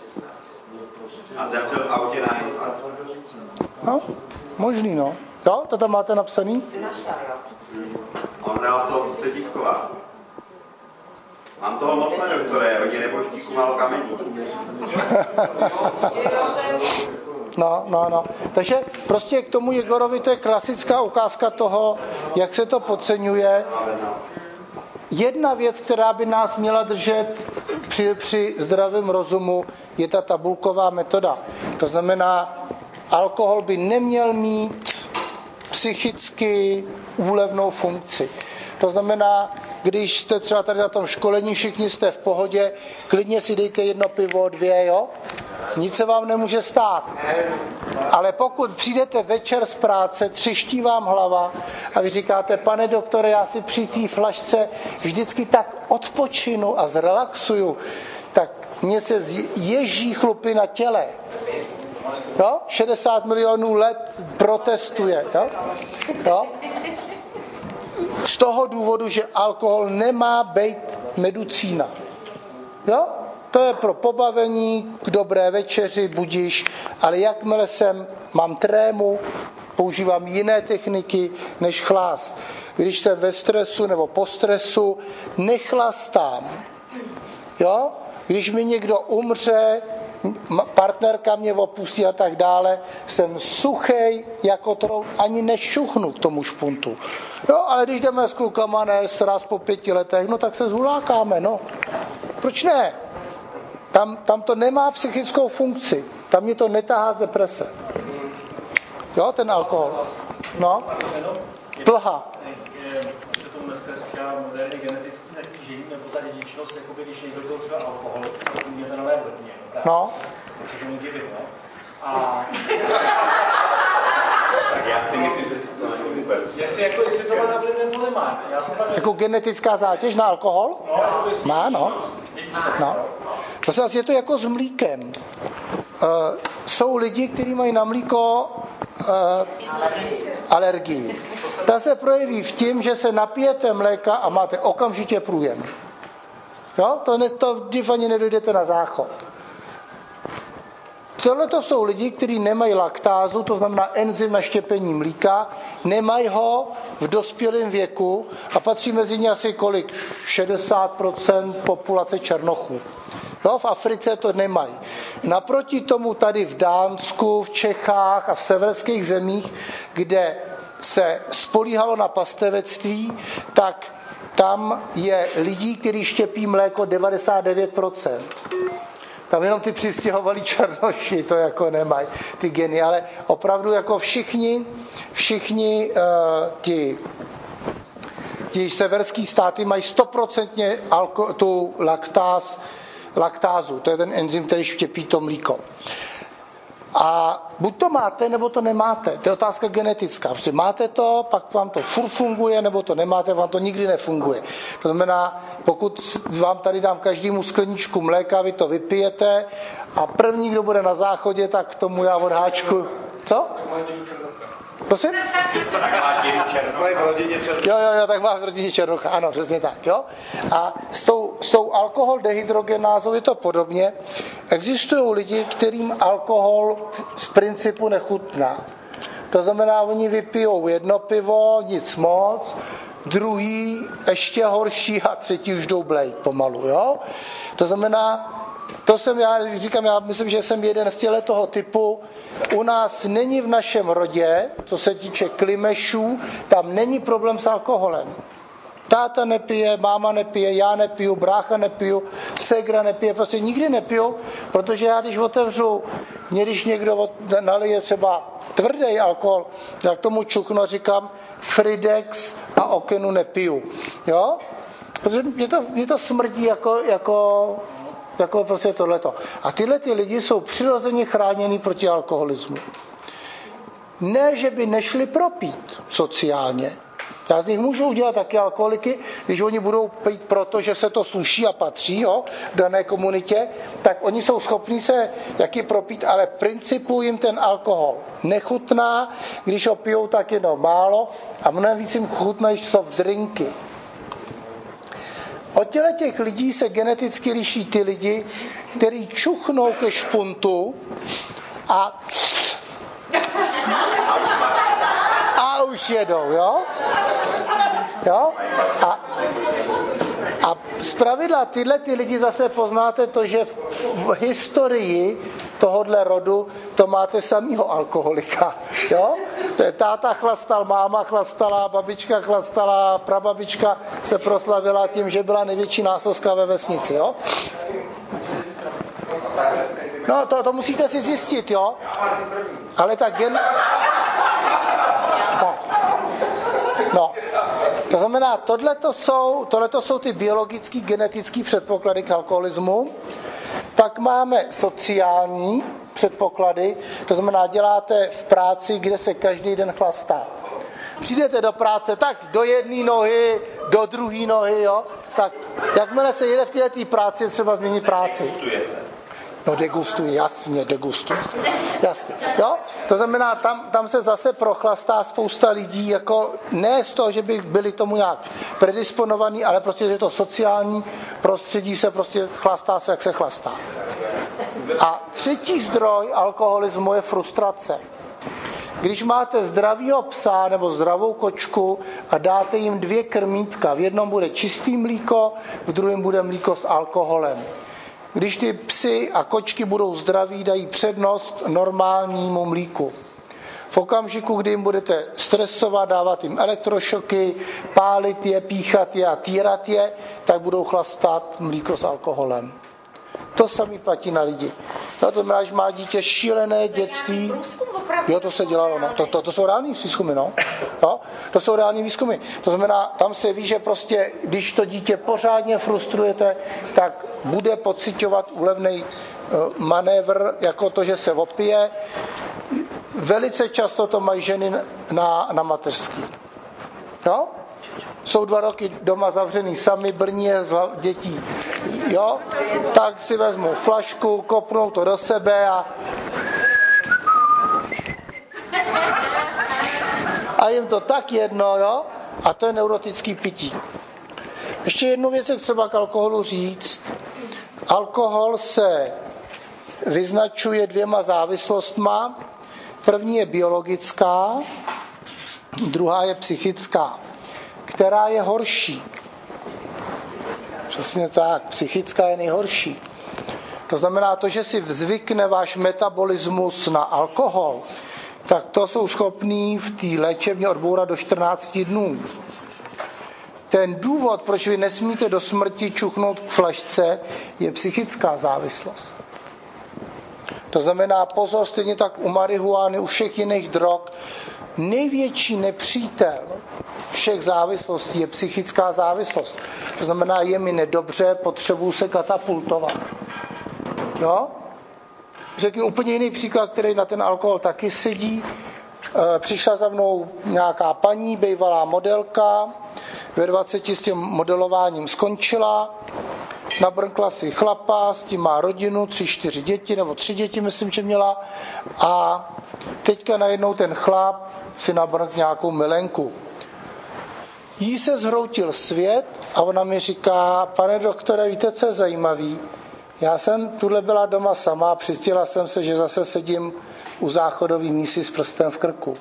A zemřel v autě na infarkt. No, možný, no. Jo, to tam máte napsaný? On hrál v tom Středisková. Mám toho moc na doktore, hodně nebožtíku, málo kamení. No, no, no. Takže prostě k tomu Jegorovi to je klasická ukázka toho, jak se to podceňuje. Jedna věc, která by nás měla držet při, při zdravém rozumu, je ta tabulková metoda. To znamená, alkohol by neměl mít psychicky úlevnou funkci. To znamená, když jste třeba tady na tom školení, všichni jste v pohodě, klidně si dejte jedno pivo, dvě, jo? Nic se vám nemůže stát. Ale pokud přijdete večer z práce, třeští vám hlava a vy říkáte, pane doktore, já si při té flašce vždycky tak odpočinu a zrelaxuju, tak mně se ježí chlupy na těle. Jo? šedesát milionů let protestuje. Jo? Jo? Z toho důvodu, že alkohol nemá být medicína. Jo? To je pro pobavení, k dobré večeři, budiš, ale jakmile jsem, mám trému, používám jiné techniky než chlást. Když jsem ve stresu nebo po stresu, nechlastám. Jo? Když mi někdo umře, partnerka mě opustí a tak dále, jsem suchej jako trout, ani nešuchnu k tomu špuntu. Jo, ale když jdeme s klukama, ne, sraz po pěti letech, no tak se zhulákáme, no. Proč ne? Tam, tam to nemá psychickou funkci. Tam mě to netahá z deprese. Jo, ten alkohol. No. Plha. Se tomu dneska říká moderní genetický zatížení, nebo ta dědičnost, jakoby když někdo byl třeba alkohol, to mě to nové hodně. No. Takže mu divím, no. A Tak já si myslím, že to není vůbec. jestli, jako, jestli to má na vliv nebo nemá. Já jsem tam... Jako genetická zátěž na alkohol? No, jako jestli... Má, no. no. Prosím vás, je to jako s mlíkem. Uh, jsou lidi, kteří mají na mlíko uh, alergii. Ta se projeví v tím, že se napijete mléka a máte okamžitě průjem. Jo? To, ne, to div ani nedojdete na záchod. Tohle to jsou lidi, kteří nemají laktázu, to znamená enzym na štěpení mlíka, nemají ho v dospělém věku a patří mezi ně asi kolik? šedesát procent populace černochů. Jo, v Africe to nemají. Naproti tomu tady v Dánsku, v Čechách a v severských zemích, kde se spolíhalo na pastevectví, tak tam je lidí, kteří štěpí mléko devadesát devět procent. Tam jenom ty přistěhovalí černoši to jako nemají, ty geny, ale opravdu jako všichni, všichni uh, ti, ti severský státy mají stoprocentně alko, tu laktáz, laktázu, to je ten enzym, který štěpí to mlíko. A buď to máte, nebo to nemáte. To je otázka genetická. Prostě máte to, pak vám to furt funguje, nebo to nemáte, vám to nikdy nefunguje. To znamená, pokud vám tady dám každému skleničku mléka, vy to vypijete a první, kdo bude na záchodě, tak tomu já odháčku. Co? Prosím? Tak má dědy Černocha. Jo, jo, jo, tak má v rodině Černocha, ano, přesně tak, jo. A s tou, s tou alkohol dehydrogenázou je to podobně. Existují lidi, kterým alkohol z principu nechutná. To znamená, oni vypijou jedno pivo, nic moc, druhý ještě horší a třetí už jdou blejt pomalu, jo. To znamená, to jsem já, když říkám, já myslím, že jsem jeden z těle toho typu. U nás není v našem rodě, co se týče klimešů, tam není problém s alkoholem. Táta nepije, máma nepije, já nepiju, brácha nepiju, ségra nepije, prostě nikdy nepiju, protože já když otevřu, mě když někdo nalije třeba tvrdý alkohol, já k tomu čuknu a říkám Fridex a Okenu nepiju. Jo? Protože mě to, mě to smrdí jako, jako jako prostě tohleto. A tyhle ty lidi jsou přirozeně chráněni proti alkoholismu. Ne, že by nešli propít sociálně. Já z nich můžu udělat taky alkoholiky, když oni budou pít proto, že se to sluší a patří, jo, dané komunitě, tak oni jsou schopní se jaký propít, ale v principu jim ten alkohol nechutná, když ho pijou, tak jenom málo a mnohem víc jim chutnají soft drinky. Od těle těch lidí se geneticky liší ty lidi, kteří čuchnou ke špuntu a a už jedou, jo? Jo? A, a zpravidla tyhle ty lidi zase poznáte to, že v, v historii tohodle rodu to máte samýho alkoholika, jo? Táta chlastal, máma chlastala, babička chlastala, prababička se proslavila tím, že byla největší násozka ve vesnici, jo? No, to, to musíte si zjistit, jo? Ale ta gen... Tak. No, to znamená, tohleto jsou, tohleto jsou ty biologické, genetické předpoklady k alkoholismu. Pak máme sociální předpoklady, to znamená, děláte v práci, kde se každý den chlastá. Přijdete do práce, tak do jedné nohy, do druhé nohy, jo? Tak jakmile se jede v této práci, je třeba změnit práci. No degustuje, jasně, degustuje. Jasně, jo? To znamená, tam, tam se zase prochlastá spousta lidí, jako ne z toho, že by byli tomu nějak predisponovaní, ale prostě, že to sociální prostředí se prostě chlastá se, jak se chlastá. A třetí zdroj alkoholismu je frustrace. Když máte zdravýho psa nebo zdravou kočku a dáte jim dvě krmítka, v jednom bude čistý mlíko, v druhém bude mlíko s alkoholem. Když ty psy a kočky budou zdraví, dají přednost normálnímu mlíku. V okamžiku, kdy jim budete stresovat, dávat jim elektrošoky, pálit je, píchat je a týrat je, tak budou chlastat mlíko s alkoholem. To samý platí na lidi. No, to znamená, že má dítě šílené dětství. Jo, to se dělalo, no. To, to, to jsou reální výzkumy, no. no. To jsou reální výzkumy. To znamená, tam se ví, že prostě, když to dítě pořádně frustrujete, tak bude pociťovat úlevný manévr jako to, že se opije. Velice často to mají ženy na, na mateřský. Jo? Jsou dva roky doma zavřený sami, brní je z dětí. Jo? Tak si vezmou flašku, kopnou to do sebe a a jim to tak jedno, jo? A to je neurotický pití. Ještě jednu věc je třeba k alkoholu říct. Alkohol se vyznačuje dvěma závislostma. První je biologická, druhá je psychická. Která je horší? Přesně tak, psychická je nejhorší. To znamená to, že si zvykne váš metabolismus na alkohol, tak to jsou schopní v té léčebně odbourat do čtrnáct dnů. Ten důvod, proč vy nesmíte do smrti čuchnout k flašce, je psychická závislost. To znamená, pozor, stejně tak u marihuány, u všech jiných drog, největší nepřítel všech závislostí je psychická závislost. To znamená, je mi nedobře, potřebuji se katapultovat. Jo? Řeknu úplně jiný příklad, který na ten alkohol taky sedí. E, přišla za mnou nějaká paní, bývalá modelka, ve dvaceti s tím modelováním skončila, nabrnkla si chlapa, s tím má rodinu, tři, čtyři děti, nebo tři děti, myslím, že měla, a teďka najednou ten chlap si nabrnkl nějakou milenku. Jí se zhroutil svět a ona mi říká: pane doktore, víte, co je zajímavý? Já jsem tuhle byla doma sama a přistihla jsem se, že zase sedím u záchodové mísy s prstem v krku.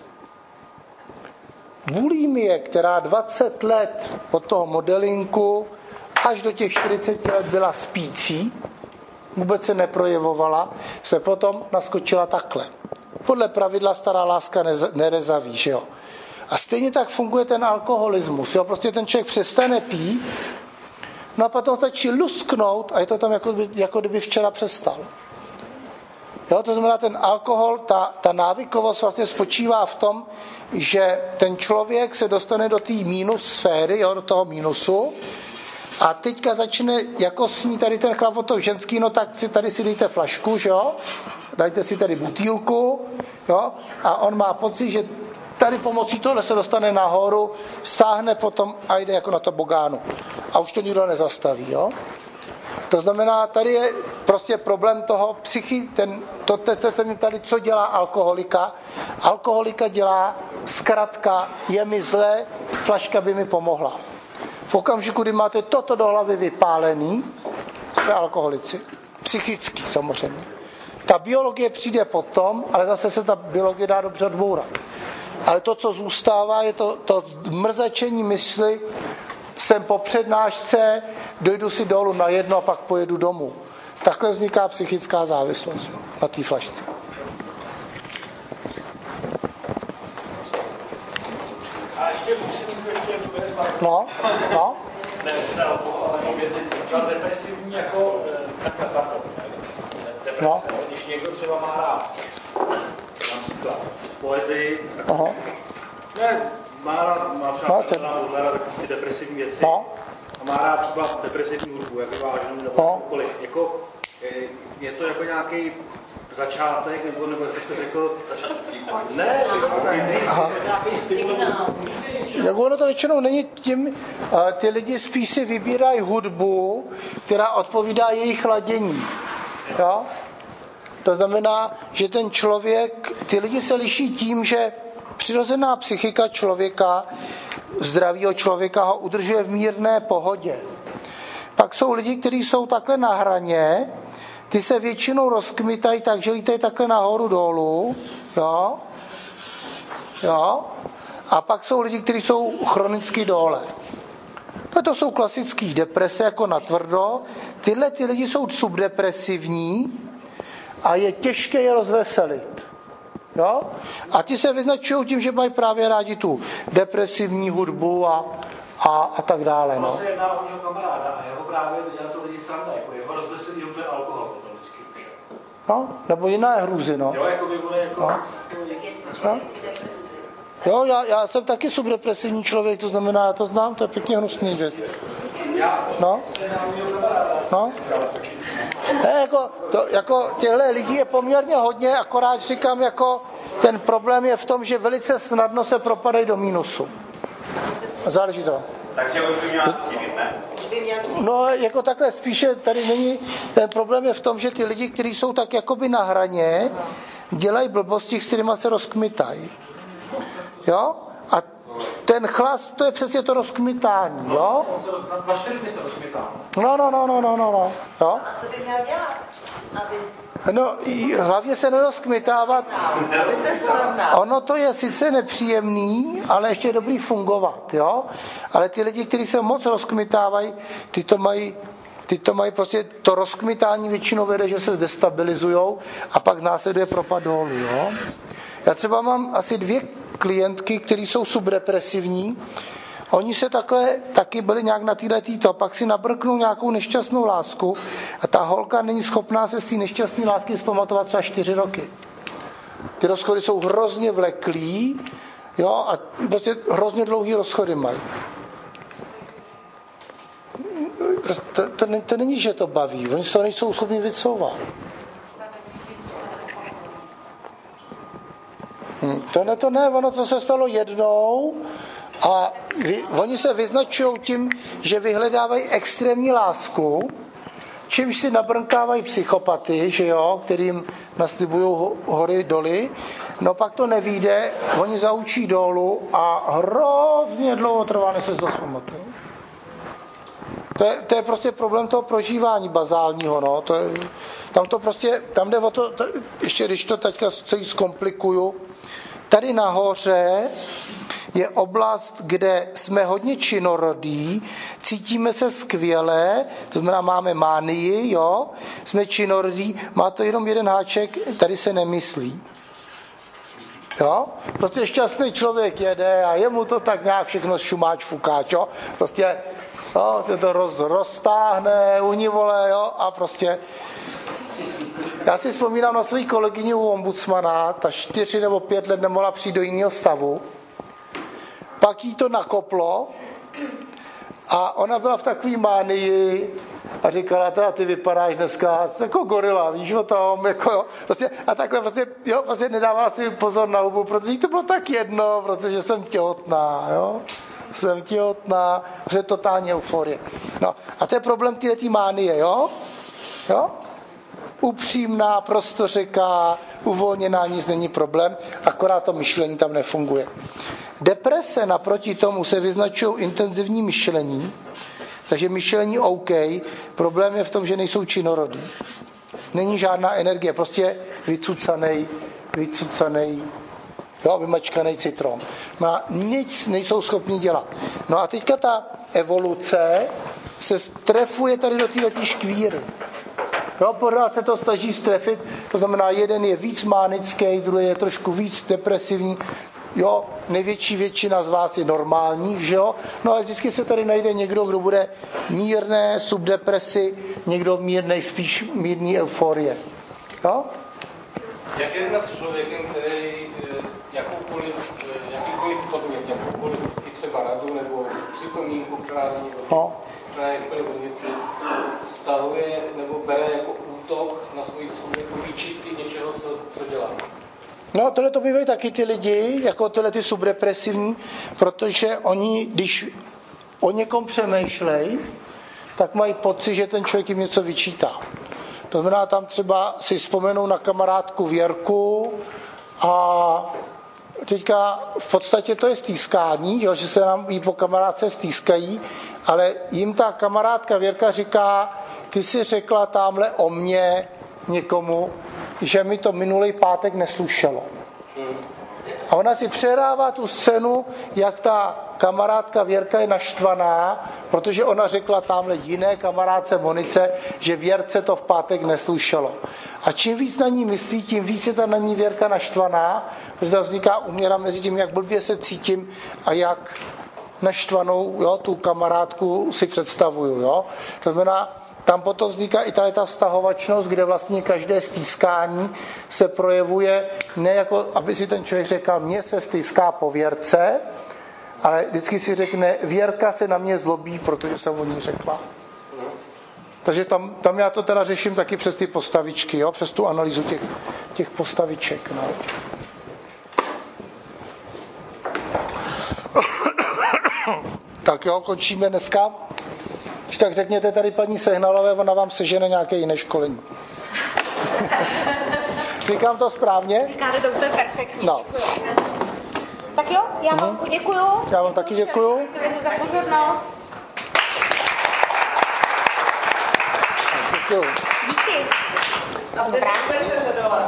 Bulimie, která dvacet let od toho modelinku až do těch čtyřiceti let byla spící, vůbec se neprojevovala, se potom naskočila takhle. Podle pravidla stará láska nerezaví, že jo? A stejně tak funguje ten alkoholismus, jo? Prostě ten člověk přestane pít, no a potom stačí lusknout a je to tam jako, jako kdyby včera přestal. Jo, to znamená, ten alkohol, ta, ta návykovost vlastně spočívá v tom, že ten člověk se dostane do té mínus sféry, jo, do toho mínusu, a teďka začne, jako sní tady ten chlap od toho ženský, no tak si tady si dejte flašku, že jo, dajte si tady butýlku, jo, a on má pocit, že tady pomocí tohle se dostane nahoru, sáhne potom a jde jako na to bogánu. A už to nikdo nezastaví, jo. To znamená, tady je prostě problém toho psychy, ten, to, to, to, to tady, co dělá alkoholika. Alkoholika dělá zkratka, je mi zlé, flaška by mi pomohla. V okamžiku, kdy máte toto do hlavy vypálený, jste alkoholici. Psychický samozřejmě. Ta biologie přijde potom, ale zase se ta biologie dá dobře odbourat. Ale to, co zůstává, je to, to mrzačení mysli. Jsem po přednášce, dojdu si dolů na jedno a pak pojedu domů. Takhle vzniká psychická závislost na té flašce. A ještě musím ještě jednu věc. No, no. Ne, ne, ale věci, třeba depresivní jako takhle tato. Deprese, no. Když někdo třeba má rád, například poezii, tak aha. Ne, má rád, má třeba rád takové depresivní věci. No. A má rád třeba depresivní hudbu, jak vážnou nebo no. Kolik. Jako, je, je to jako nějaký začátek, nebo, nebo jak to řekl, ne, ne, nějaký stimul. Jak ono to většinou není tím, ty lidi spíš si vybírají hudbu, která odpovídá jejich ladění. Jo? To znamená, že ten člověk, ty lidi se liší tím, že přirozená psychika člověka, zdravého člověka ho udržuje v mírné pohodě. Pak jsou lidi, kteří jsou takhle na hraně, ty se většinou rozkmitají tak, že lítají takhle nahoru dolů, jo? Jo? A pak jsou lidi, kteří jsou chronicky dole. No to jsou klasické deprese jako natvrdo. Tyhle ty lidi jsou subdepresivní a je těžké je rozveselit. Jo? A ti se vyznačují tím, že mají právě rádi tu depresivní hudbu a, a, a tak dále. No. Ono se jedná o mého kamaráda a jeho právě dělá to lidi sranda, jako jeho rozveselí ho ten alkohol potom vždycky už. No, nebo jiná hruzy, no. Jo, jako by bude jako... No. No. Jo, já, já jsem taky subdepresivní člověk, to znamená, já to znám, to je pěkně hnusný věc. No? No? Ne, jako, to, jako těchto lidí je poměrně hodně, akorát říkám, jako ten problém je v tom, že velice snadno se propadají do mínusu. Záleží to. Takže už by měla chybit, ne? No, jako takhle spíše tady není, ten problém je v tom, že ty lidi, kteří jsou tak jakoby na hraně, dělají blbosti, s kterýma se rozkmitají. Jo? A ten chlast, to je přesně to rozkmitání, jo? Vaše rytmy se rozkmitá. No, no, no, no, no, no, jo? A co by měl dělat? Aby... No, hlavně se nerozkmitávat. Aby se srovnal. Ono to je sice nepříjemný, ale ještě je dobrý fungovat, jo? Ale ty lidi, kteří se moc rozkmitávají, ty to mají, ty to mají prostě, to rozkmitání většinou vede, že se destabilizujou a pak následuje propad dolů, jo? Já třeba mám asi dvě klientky, které jsou subdepresivní. Oni se takhle taky byli nějak na této týto, pak si nabrknou nějakou nešťastnou lásku a ta holka není schopná se z té nešťastné lásky zpamatovat třeba čtyři roky. Ty rozchody jsou hrozně vleklý, jo, a prostě hrozně dlouhý rozchody mají. Prostě to, to, to není, že to baví, oni se to nejsou schopni vycouvat. Hm, to ne, to ne, ono to se stalo jednou a vy, oni se vyznačují tím, že vyhledávají extrémní lásku, čímž si nabrnkávají psychopaty, že jo, kterým naslibují hory doly, no pak to nevyjde, oni zaučí dolů a hrozně dlouho trvá, než se to zpamatují. To je, to je prostě problém toho prožívání bazálního, no, to je, tam to prostě, tam jde o to, to ještě když to teďka celý zkomplikuju, tady nahoře je oblast, kde jsme hodně činorodí, cítíme se skvěle, to znamená máme mánii, jo, jsme činorodí, má to jenom jeden háček, tady se nemyslí. Jo? Prostě šťastný člověk jede a jemu to tak nějak všechno šumáč fukáč, jo, prostě jo, se to roz, roztáhne, univole, jo, a prostě já si vzpomínám na svou kolegyni u ombudsmana, ta čtyři nebo pět let nemohla přijít do jiného stavu, pak jí to nakoplo a ona byla v takové mánii a říkala, teda ty vypadáš dneska jako gorila, víš o tom, jako jo, prostě, a takhle prostě, jo, prostě nedávala si pozor na hubu, protože jí to bylo tak jedno, protože jsem těhotná, jo, jsem těhotná, protože je totální euforie. No, a to je problém této mánie, jo, jo, upřímná, prostořeká, uvolněná, nic není problém, akorát to myšlení tam nefunguje. Deprese naproti tomu se vyznačují intenzivní myšlení, takže myšlení OK, problém je v tom, že nejsou činorodí. Není žádná energie, prostě vycucanej, vycucanej, jo, vymačkanej citron. No nic nejsou schopni dělat. No a teďka ta evoluce se strefuje tady do této škvíry. Jo, pořád se to snaží strefit, to znamená, jeden je víc mánický, druhý je trošku víc depresivní, jo, největší většina z vás je normální, že jo, no ale vždycky se tady najde někdo, kdo bude mírné subdepresi, někdo mírnej, spíš mírný euforie, jo. Jak jednat s člověkem, který jakoukoliv, jakýkoliv podmět, jakoukoliv i třeba radu nebo připomínku, která není no. která je úplně od věci, stahuje nebo bere jako útok na svoji jako výčitky něčeho, co, co dělá. No, tohle to bývají taky ty lidi, jako tyhle ty subdepresivní, protože oni, když o někom přemýšlejí, tak mají pocit, že ten člověk jim něco vyčítá. To znamená, tam třeba si vzpomenou na kamarádku Věrku a teďka v podstatě to je stýskání, že se nám jí po kamarádce stýskají, ale jim ta kamarádka Věrka říká, ty si řekla tamhle o mně někomu, že mi to minulý pátek neslušelo. A ona si přehrává tu scénu, jak ta kamarádka Věrka je naštvaná, protože ona řekla tamhle jiné kamarádce Monice, že Věrce to v pátek neslušelo. A čím víc na ní myslí, tím víc je ta na ní Věrka naštvaná, protože tam vzniká úměra mezi tím, jak blbě se cítím a jak naštvanou, jo, tu kamarádku si představuju. Jo. To znamená, tam potom vzniká i tady ta vztahovačnost, kde vlastně každé stýskání se projevuje ne jako, aby si ten člověk řekl, mně se stýská po Věrce, ale vždycky si řekne, Věrka se na mě zlobí, protože jsem o ní řekla. Takže tam, tam já to teda řeším taky přes ty postavičky, jo? Přes tu analýzu těch, těch postaviček. No. Tak jo, končíme dneska. Když tak řekněte tady paní Sehnalové, ona vám sežene nějaké jiné školení. Říkám to správně? Říkáte to úplně perfektně. No. Tak jo, já vám poděkuju. Já vám taky děkuju. Děkuji za pozornost. Děkuju. Díky. A dobrá večeře dole.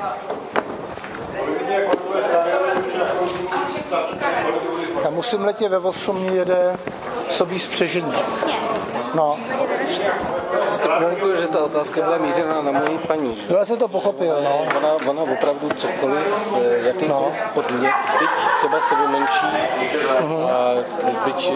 Já musím letět ve osm, mě jede sobí spřežení. No. Děkuji, že ta otázka byla mířená na moji paní. Jo, já jsem to pochopil, no. Ona, ona opravdu cokoliv, jakýkoliv podnět, byť třeba sebemenší, a byť